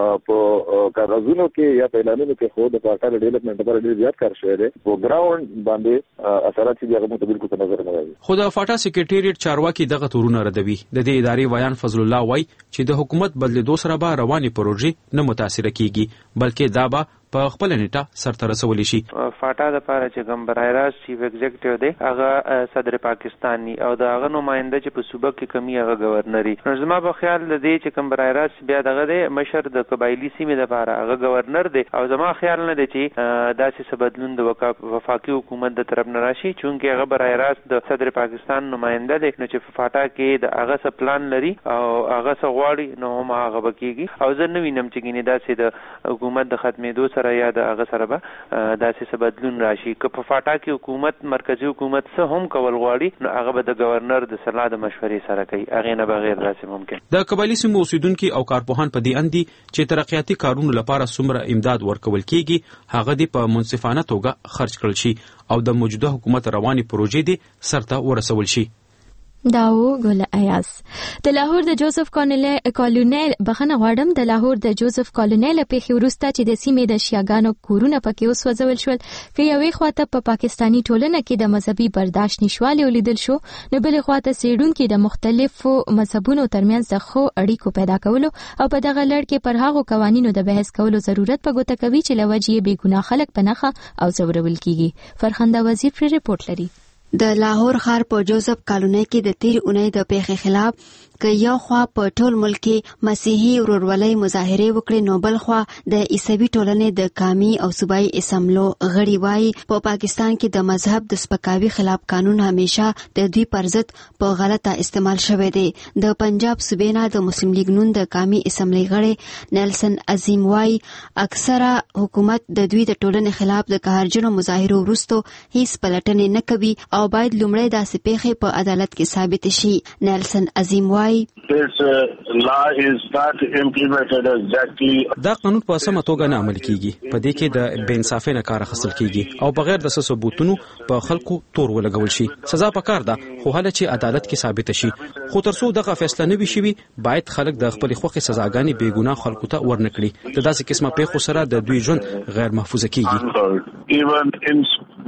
په کاغذونو کې یا په اعلانونو کې خو د پاټا ډیولپمنٹ لپاره ډیر زیات کار شوی دی په ګراوند باندې اثرات چې هغه متبل کو نظر نه راځي. خو د فاټا سکریټریټ چارواکي دغه تورونه ردوي. د دې ادارې ویان فضل الله وای چې د حکومت بدلیدو سره به رواني پروژې نه متاثر کیږي بلکې دا به په خپل نیټه سرته رسول شي. فاټا د پاره چې کوم برای راست چیف ایگزیکټیو دی هغه صدر پاکستاني او د هغه نماینده چې په صوبه کې کمی هغه گورنري. نو زما په خیال د دې چې کوم برای راست بیا دغه دی مشر د قبایلی سیمې د پاره هغه گورنر دی او زما خیال نه دی چې داسې څه بدلون د وفاقي حکومت د طرف نه راشي چونکه هغه برای راست د صدر پاکستان نماینده دی نو چې په فاټا کې د هغه څه پلان لري او هغه څه غواړي نو هم هغه بکیږي او زه نه وینم چې ګینه داسې د حکومت د ختمېدو سره یا د هغه سره به داسې څه بدلون راشي. که په فاټا کې حکومت مرکزی حکومت څه هم کول غواړي نو هغه به د گورنر د صلاح د مشورې سره کوي هغه نه بغیر داسې ممکن. د قبایلی سیمو اوسیدونکو او کارپوهان په دې اندي چې ترقیاتي کارونو لپاره څومره امداد ورکول کیږي هغه د په منصفانه توګه خرج کړل شي او د موجوده حکومت رواني پروژې دي سرته ورسول شي. داو ګل ایاز د لاهور د جوزف کالونیل بخنه غواړم د لاهور د جوزف کالونیل په خورسته چې د سیمې د شیاګانو کورونه پکې وسوځول شول که یوې خواته په پاکستانی ټولنه کې د مذهبي برداشت نشواله ولیدل شو نو بل خواته سیډونکو د مختلفو مذهبونو ترمنځ د خو اړیکو پیدا کولو او په دغه لړ کې پر هغو قوانینو د بحث کولو ضرورت په ګوته کوي چې لوجې بے ګناه خلک پنهخه او زورول کیږي. فرخنده وزیر پر رپورت لري. د لاهور ښار په جوزف کالونی کې د تیر اونۍ د پیښې خلاف که یو خوا په ټول ملک کې مسیحي ورورولۍ مظاهره وکړي نو بل خوا د عیسوي ټولنې د قامي او صوبایي اسمبلو غړي وایي په پاکستان کې د مذهب د سپکاوي خلاف قانون همیشه د دوی پر ضد په غلطه استعمال شوی دی. د پنجاب صوبې نه د مسلم لیگ نون د قامي اسمبلی غړي نیلسن عظیم وایي اکثره حکومت د دوی د ټولنې خلاف د قهرجنو مظاهرو وروسته هیڅ پلټنې نه کوي او باید لومړی داسې پیښې په عدالت کې ثابت شي. نیلسن عظیم وایي دا قانون په سمه توګه نه عمل کیږي. په دې کې د بے انصافۍ نه کار اخیستل کیږي او بغیر د ثبوتونو په خلکو تور ولګول شي. سزا پکار ده خو هله چې عدالت کې ثابت شي. خو ترڅو دغه فیصله نه وي شوی باید خلک د خپل خوخي سزاګانې بے ګناه خلکو ته ورنکړي. د داسې قسمه پیښو سره د دوی ژوند غیر محفوظ کیږي.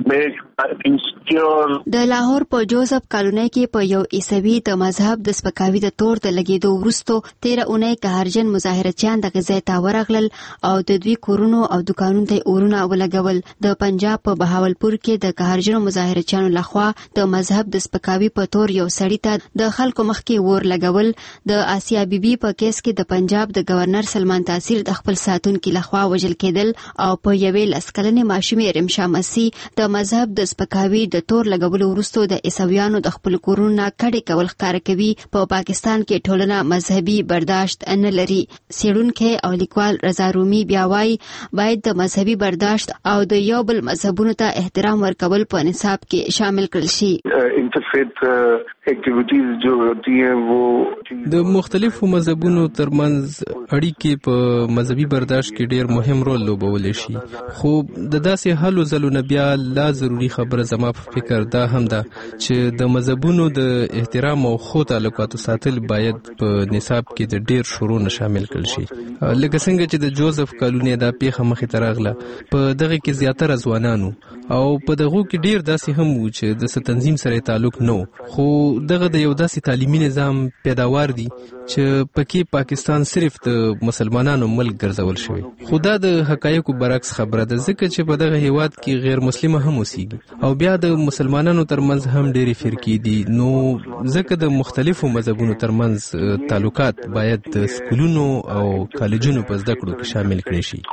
د لاهور په جوزف کالونی کې په یو عیسوي د مذهب د سپکاوي د تور د لګیدو وروسته تیر اونۍ قهرجن مظاهرچیان د غزې ته ورغلل او د دوی کورونو او دکانونو ته اورونه ولګول. د پنجاب په بهاولپور کې د قهرجن مظاهرچیانو لخوا د مذهب د سپکاوي په تور یو سړی ته د خلکو مخ کې ور لګول. د آسیا بیبي په کیس کې د پنجاب د گورنر سلمان تاثیر د خپل ساتونکو لخوا وژل کېدل او په یوې لسکلنې ماشومې رمشا مسی د مذهب د سپکاوي د تور لګولو وروسته د عیسویانو د خپل کورونو کډې کول ښکار کوي. په پاکستان کې ټولنه مذهبي برداشت نه لري. سیړونکي او لیکوال رضا رومي بیا وایي باید د مذهبي برداشت او د یو بل مذهبونو ته احترام ورکول په نصاب کې شامل کړل شي. انټرفیت اکټیویټیز جو ہوتی ہیں وہ د مختلفو مذهبونو ترمنځ اړیکې په مذهبي برداشت کې ډېر مهم رول لوبولی شي. خو د داسې هلو ځلو نه بیا لا ضروري خبره زما په فکر دا هم ده چې د مذهبونو د احترام او ښو تعلقاتو ساتل باید په نصاب کې د ډېر شروع نه شامل کړل شي. لکه څنګه چې د جوزف کالونی دا پیښه مخې ته راغله په دغه کې زیاتره ځوانانو او په دغو کې ډېر داسې هم وو چې د څه تنظیم سره تعلق نه و خو دغه د یو داسې تعلیمي نظام پیداوار دي چې پکې پاکستان صرف د مسلمانانو ملک ګرځول شوی. خدا د حقایقو برعکس خبره ده ځکه چې په دغه هیواد کې غیر مسلمه هم اوسېږي او بیا د مسلمانانو ترمنځ هم ډېری فرقې دي. نو ځکه د مختلفو مذهبونو ترمنځ تعلقات باید د سکولونو او کالجونو په زده کړو کې شامل کړي شي.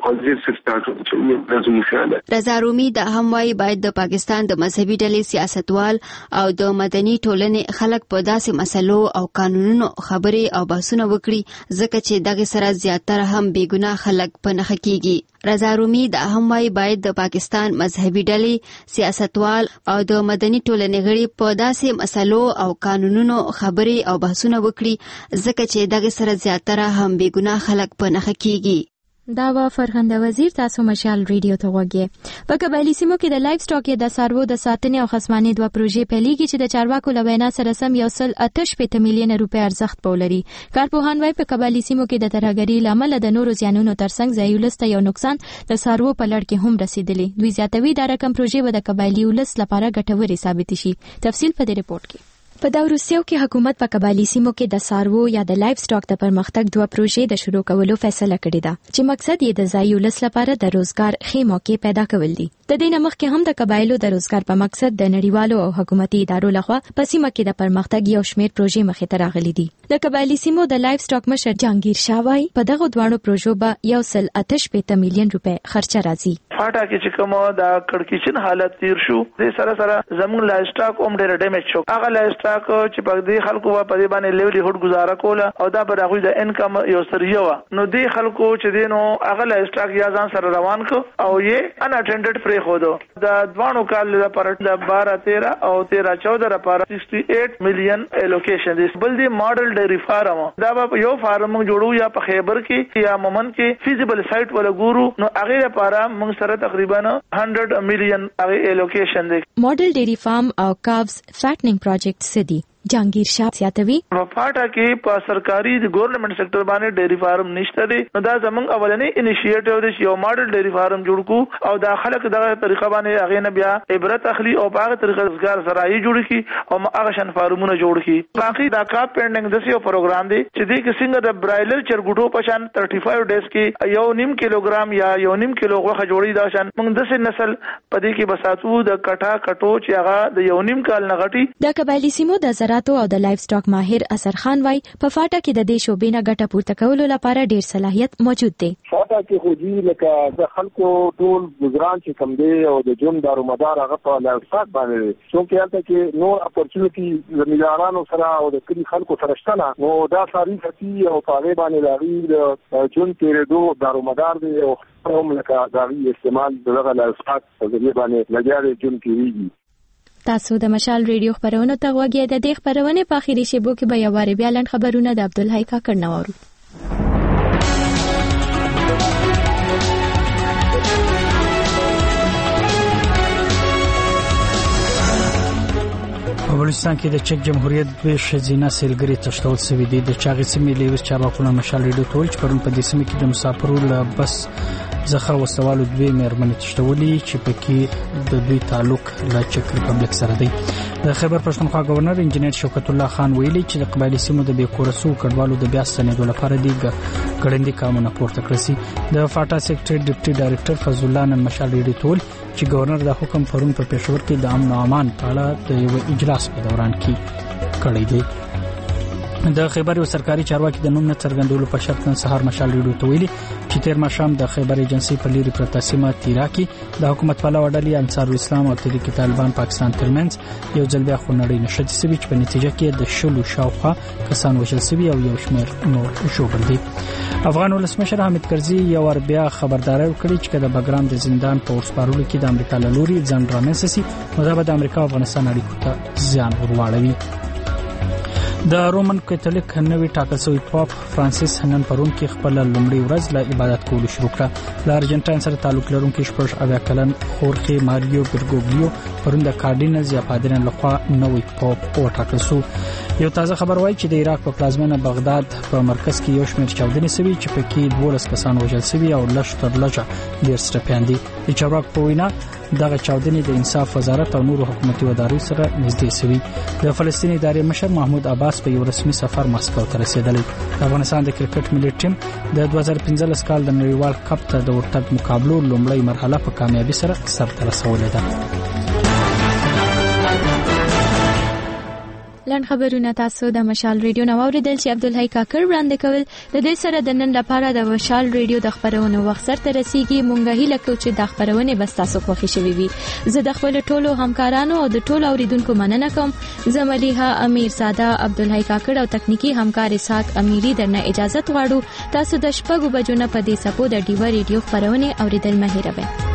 رضا رومي د هم وايي باید د پاکستان د مذهبي ډلې سیاستوال او د مدني ټولنې خلک په داسې مسلو او قانونونو خبرې او بحثونه وکړي ځکه چې دغه سره زیاتره هم بېګناه خلک په نښه کیږي. رضا رومي د هم وايي باید د پاکستان مذهبي ډلې سیاستوال او د مدني ټولنې غړي په داسې مسلو او قانونونو خبرې او بحثونه وکړي ځکه چې دغه سره زیاتره هم بېګناه خلک په نښه کیږي. دا و فرهنګ وزیر تاسو مشال ریډیو ته وګورئ. په قبایلی سیمو کې د لایف سټاک د څاروو د ساتنې او خصمانې دوه پروژې پیلېږي چې د چارواکو له وینا سره سم یو سل اته شپېته میلیونه روپۍ ارزښت پولري. کارپوهان وايي په قبایلی سیمو کې د ترهګرۍ لامل د نورو زیانونو ترڅنګ ځایي ولس ته یو نقصان د څاروو په لړ کې هم رسیدلی. دوی زیاتوي دا رقم پروژې به د قبایلی ولس لپاره ګټورې ثابت شي. تفصیل په دې رپورت کې. په دا وروستیو کې حکومت په قبایلی سیمو کې د څاروو یا د لایف سټاک د پرمختګ دوه پروژې د شروع کولو فیصله کړې ده چې مقصد یې د ځایي ولس لپاره د روزګار ښې موقع پیدا کول دي. د دې نه مخکې هم د قبایلو د روزګار په مقصد د نړیوالو او حکومتي ادارو لخوا په سیمه کې د پرمختګ یو شمېر پروژې مخې ته راغلي دي. د قبایلی سیمو د لایف سټاک مشر جهانگیر شاه وايي په دغه دوه پروژو به یو سل اته شپېته میلیون روپۍ خرچه راځي. فاټا کې چې کومه د کړکېچن حالت تیر شو د سره سره زموږ لایف سټاک هم ډېر ډیمیج شو. هغه لایف سټاک چې په دې خلکو په دې باندې لیولي هډ گزاره کوله او دا به هغوی د انکم یو سریه وه. نو دې خلکو چې دی نو هغه لایف سټاک یا ځان سره روان کو او یې ان اټینډډ پرېښودو. د دوانو کال لپاره د بارہ تیرہ او تیرہ چودہ لپاره سکسٹی ایٹ میلیون الوکیشن دی. بل دی ماډل ډیری فارم دا به یو فارم جوړو یا په خیبر کې یا مومن کې فیزیبل سایت ولا ګورو نو هغه لپاره موږ سره تقریبا هندرد میلیون هغه الوکیشن دی. ماډل ډیری فارم او کاوز فیټنینګ پروجیکټ سدي. جهانگیر شاه زیاتوي په پاټا کې په سرکاري د ګورنمنت سېکټر باندې ډېری فارم نشته دي. نو دا زمونږ اولنی انیشیټیو دی چې یو ماډل ډېری فارم جوړ کو او دا خلک دغه طریقه باندې هغه نه بیا عبرت اخلي او په هغه طریقه روزګار سرای جوړ کی او هغه شن فارمونه جوړ کی. باقي دا کاپ پینډینګ د یو پروګرام دی چې د څنګه د برایلر چرګوټو په شان پنځه پنځه ډیز کې یو نیم کیلوګرام یا یو نیم کیلو غوښه جوړی دا شان موږ د سې نسل په دې کې بساتو د کټا کټو چې هغه د یو نیم کال نه غټي. د قبایلی سیمو د زراعتو او د لایف سټاک ماهر اثر خان وای په فاټا کې د دې شوبې نه ګټه پورته کولو لپاره ډیر صلاحیت موجود دی. فاټا کې خو جی لکه د خلکو ټول گزاران چې کم دی او د جون دارومدار هغه په لایف سټاک باندې شو کې هلته کې نو اپورچونټی زمیندارانو سره او د کلی خلکو سره شته نو دا ساري فتي او په باندې راوي د جون تیرېدو دارومدار دی او هم لکه داوی استعمال دغه لایف سټاک په ځای باندې لګیاري جون کیږي. تاسو د مشال ریډیو خبرونه ته غوږی د دې خبرونه په اخیری شیبو کې به یواره بیا لاند خبرونه د عبدالحی کاکړ نوارو. په بلوچستان کې د چک جمهوریت دوه ښځینه سیلګري تښتول شوې دي. د چاغې سیمې لیوس چارواکو مشال ریډیو ټول چې پرون په دې سیمه کې د مسافرو له بس ځخه وسوالو دوی مېرمنې تښتولې چې پکې د دوی تعلق له چک ریپبلیک سره دی. د خیبر پښتونخوا گورنر انجنیر شوکت الله خان ویلي چې د قبایلی سیمو د بیکورسو کډوالو د بیا ستنېدو لپاره دی ګړندي کارونه پورته کړسي. د فاټا سیکټري ډیپټي ډایریکټر فضل الله نن مشال ریډیو ټول چې گورنر د حکم پرون په پېښور کې د امن او امان په اړه د یو اجلاس په دوران کې کړی دی. د خیبر یو سرکاري چارواکي د نوم نه څرګندولو په شرط نن سهار مشال ریډیو ته ویلي چې تیر ماښام د خیبر ایجنسی په لیري پرته سیمه تیرا کې د حکومت په لور ډلې انصار الاسلام او تحریک طالبان پاکستان ترمنځ یو ځل بیا خونړۍ نښتې شوې چې په نتیجه کې د شلو شاوخوا کسان وژل شوي او یو شمېر نور ژوبل دي. افغان ولسمشر حامد کرزي یو ور بیا خبرداري ورکړي چې کله بګرام د زندان په ورسپارلو کې د امریکا له لوري ځان رامنځته سي نو دا به د امریکا او افغانستان اړیکو ته زیان ورواړوي. د رومن کاتولیک نوی ټاکل شوی پاپ فرانسیس نن پرون کې خپل لومړی ورځ له عبادت کولو شروع کړه. له ارجنټاین سره تعلق لرونکي شپږ اویا کلن خورخي ماریو برګوګلیو پرون د کارډینل یا پادرین لخوا نوی پاپ وټاکل شو. یو تازه خبر وایي چې د عراق په پلازمینه بغداد په مرکز کې یو شمېر چاودنې شوي چې پکې دولس کسان وژل شوي او لږ تر لږه ډېر سټپیان دي. د چارواکو په وینا دغه چاودنې د انصاف وزارت او نورو حکومتي ادارو سره نږدې شوي. د فلسطین ادارې مشر محمود عباس ورځ په یو رسمي سفر مسکو ته رسیدلی. د افغانستان د کرکټ ملي ټیم د دوه زره پنځلس کال د نړیوال کپ ته د ورتګ مقابلو لومړی مرحله په کامیابی سره سرته رسولې ده. لاند خبرونه تاسو د مشال ریډیو نو اوریدل چې عبدالحی کاکر وړاندې کول. د دې سره د نن لپاره د مشال ریډیو د خبرونو وخت سره رسیدي. مونږه هیله کوو چې د خبرونه بس تاسو خوښ شي وي. زه د خپل ټولو همکارانو او د ټولو اوریدونکو مننه کوم. زملیها امیر ساده، عبدالحی کاکر او تکنیکی همکار اسحاق امیری درنه اجازه غواړو. تاسو د شپږو بجو نه په دې سپو د ډیو ریډیو خبرونه اوریدل مه هیروئ.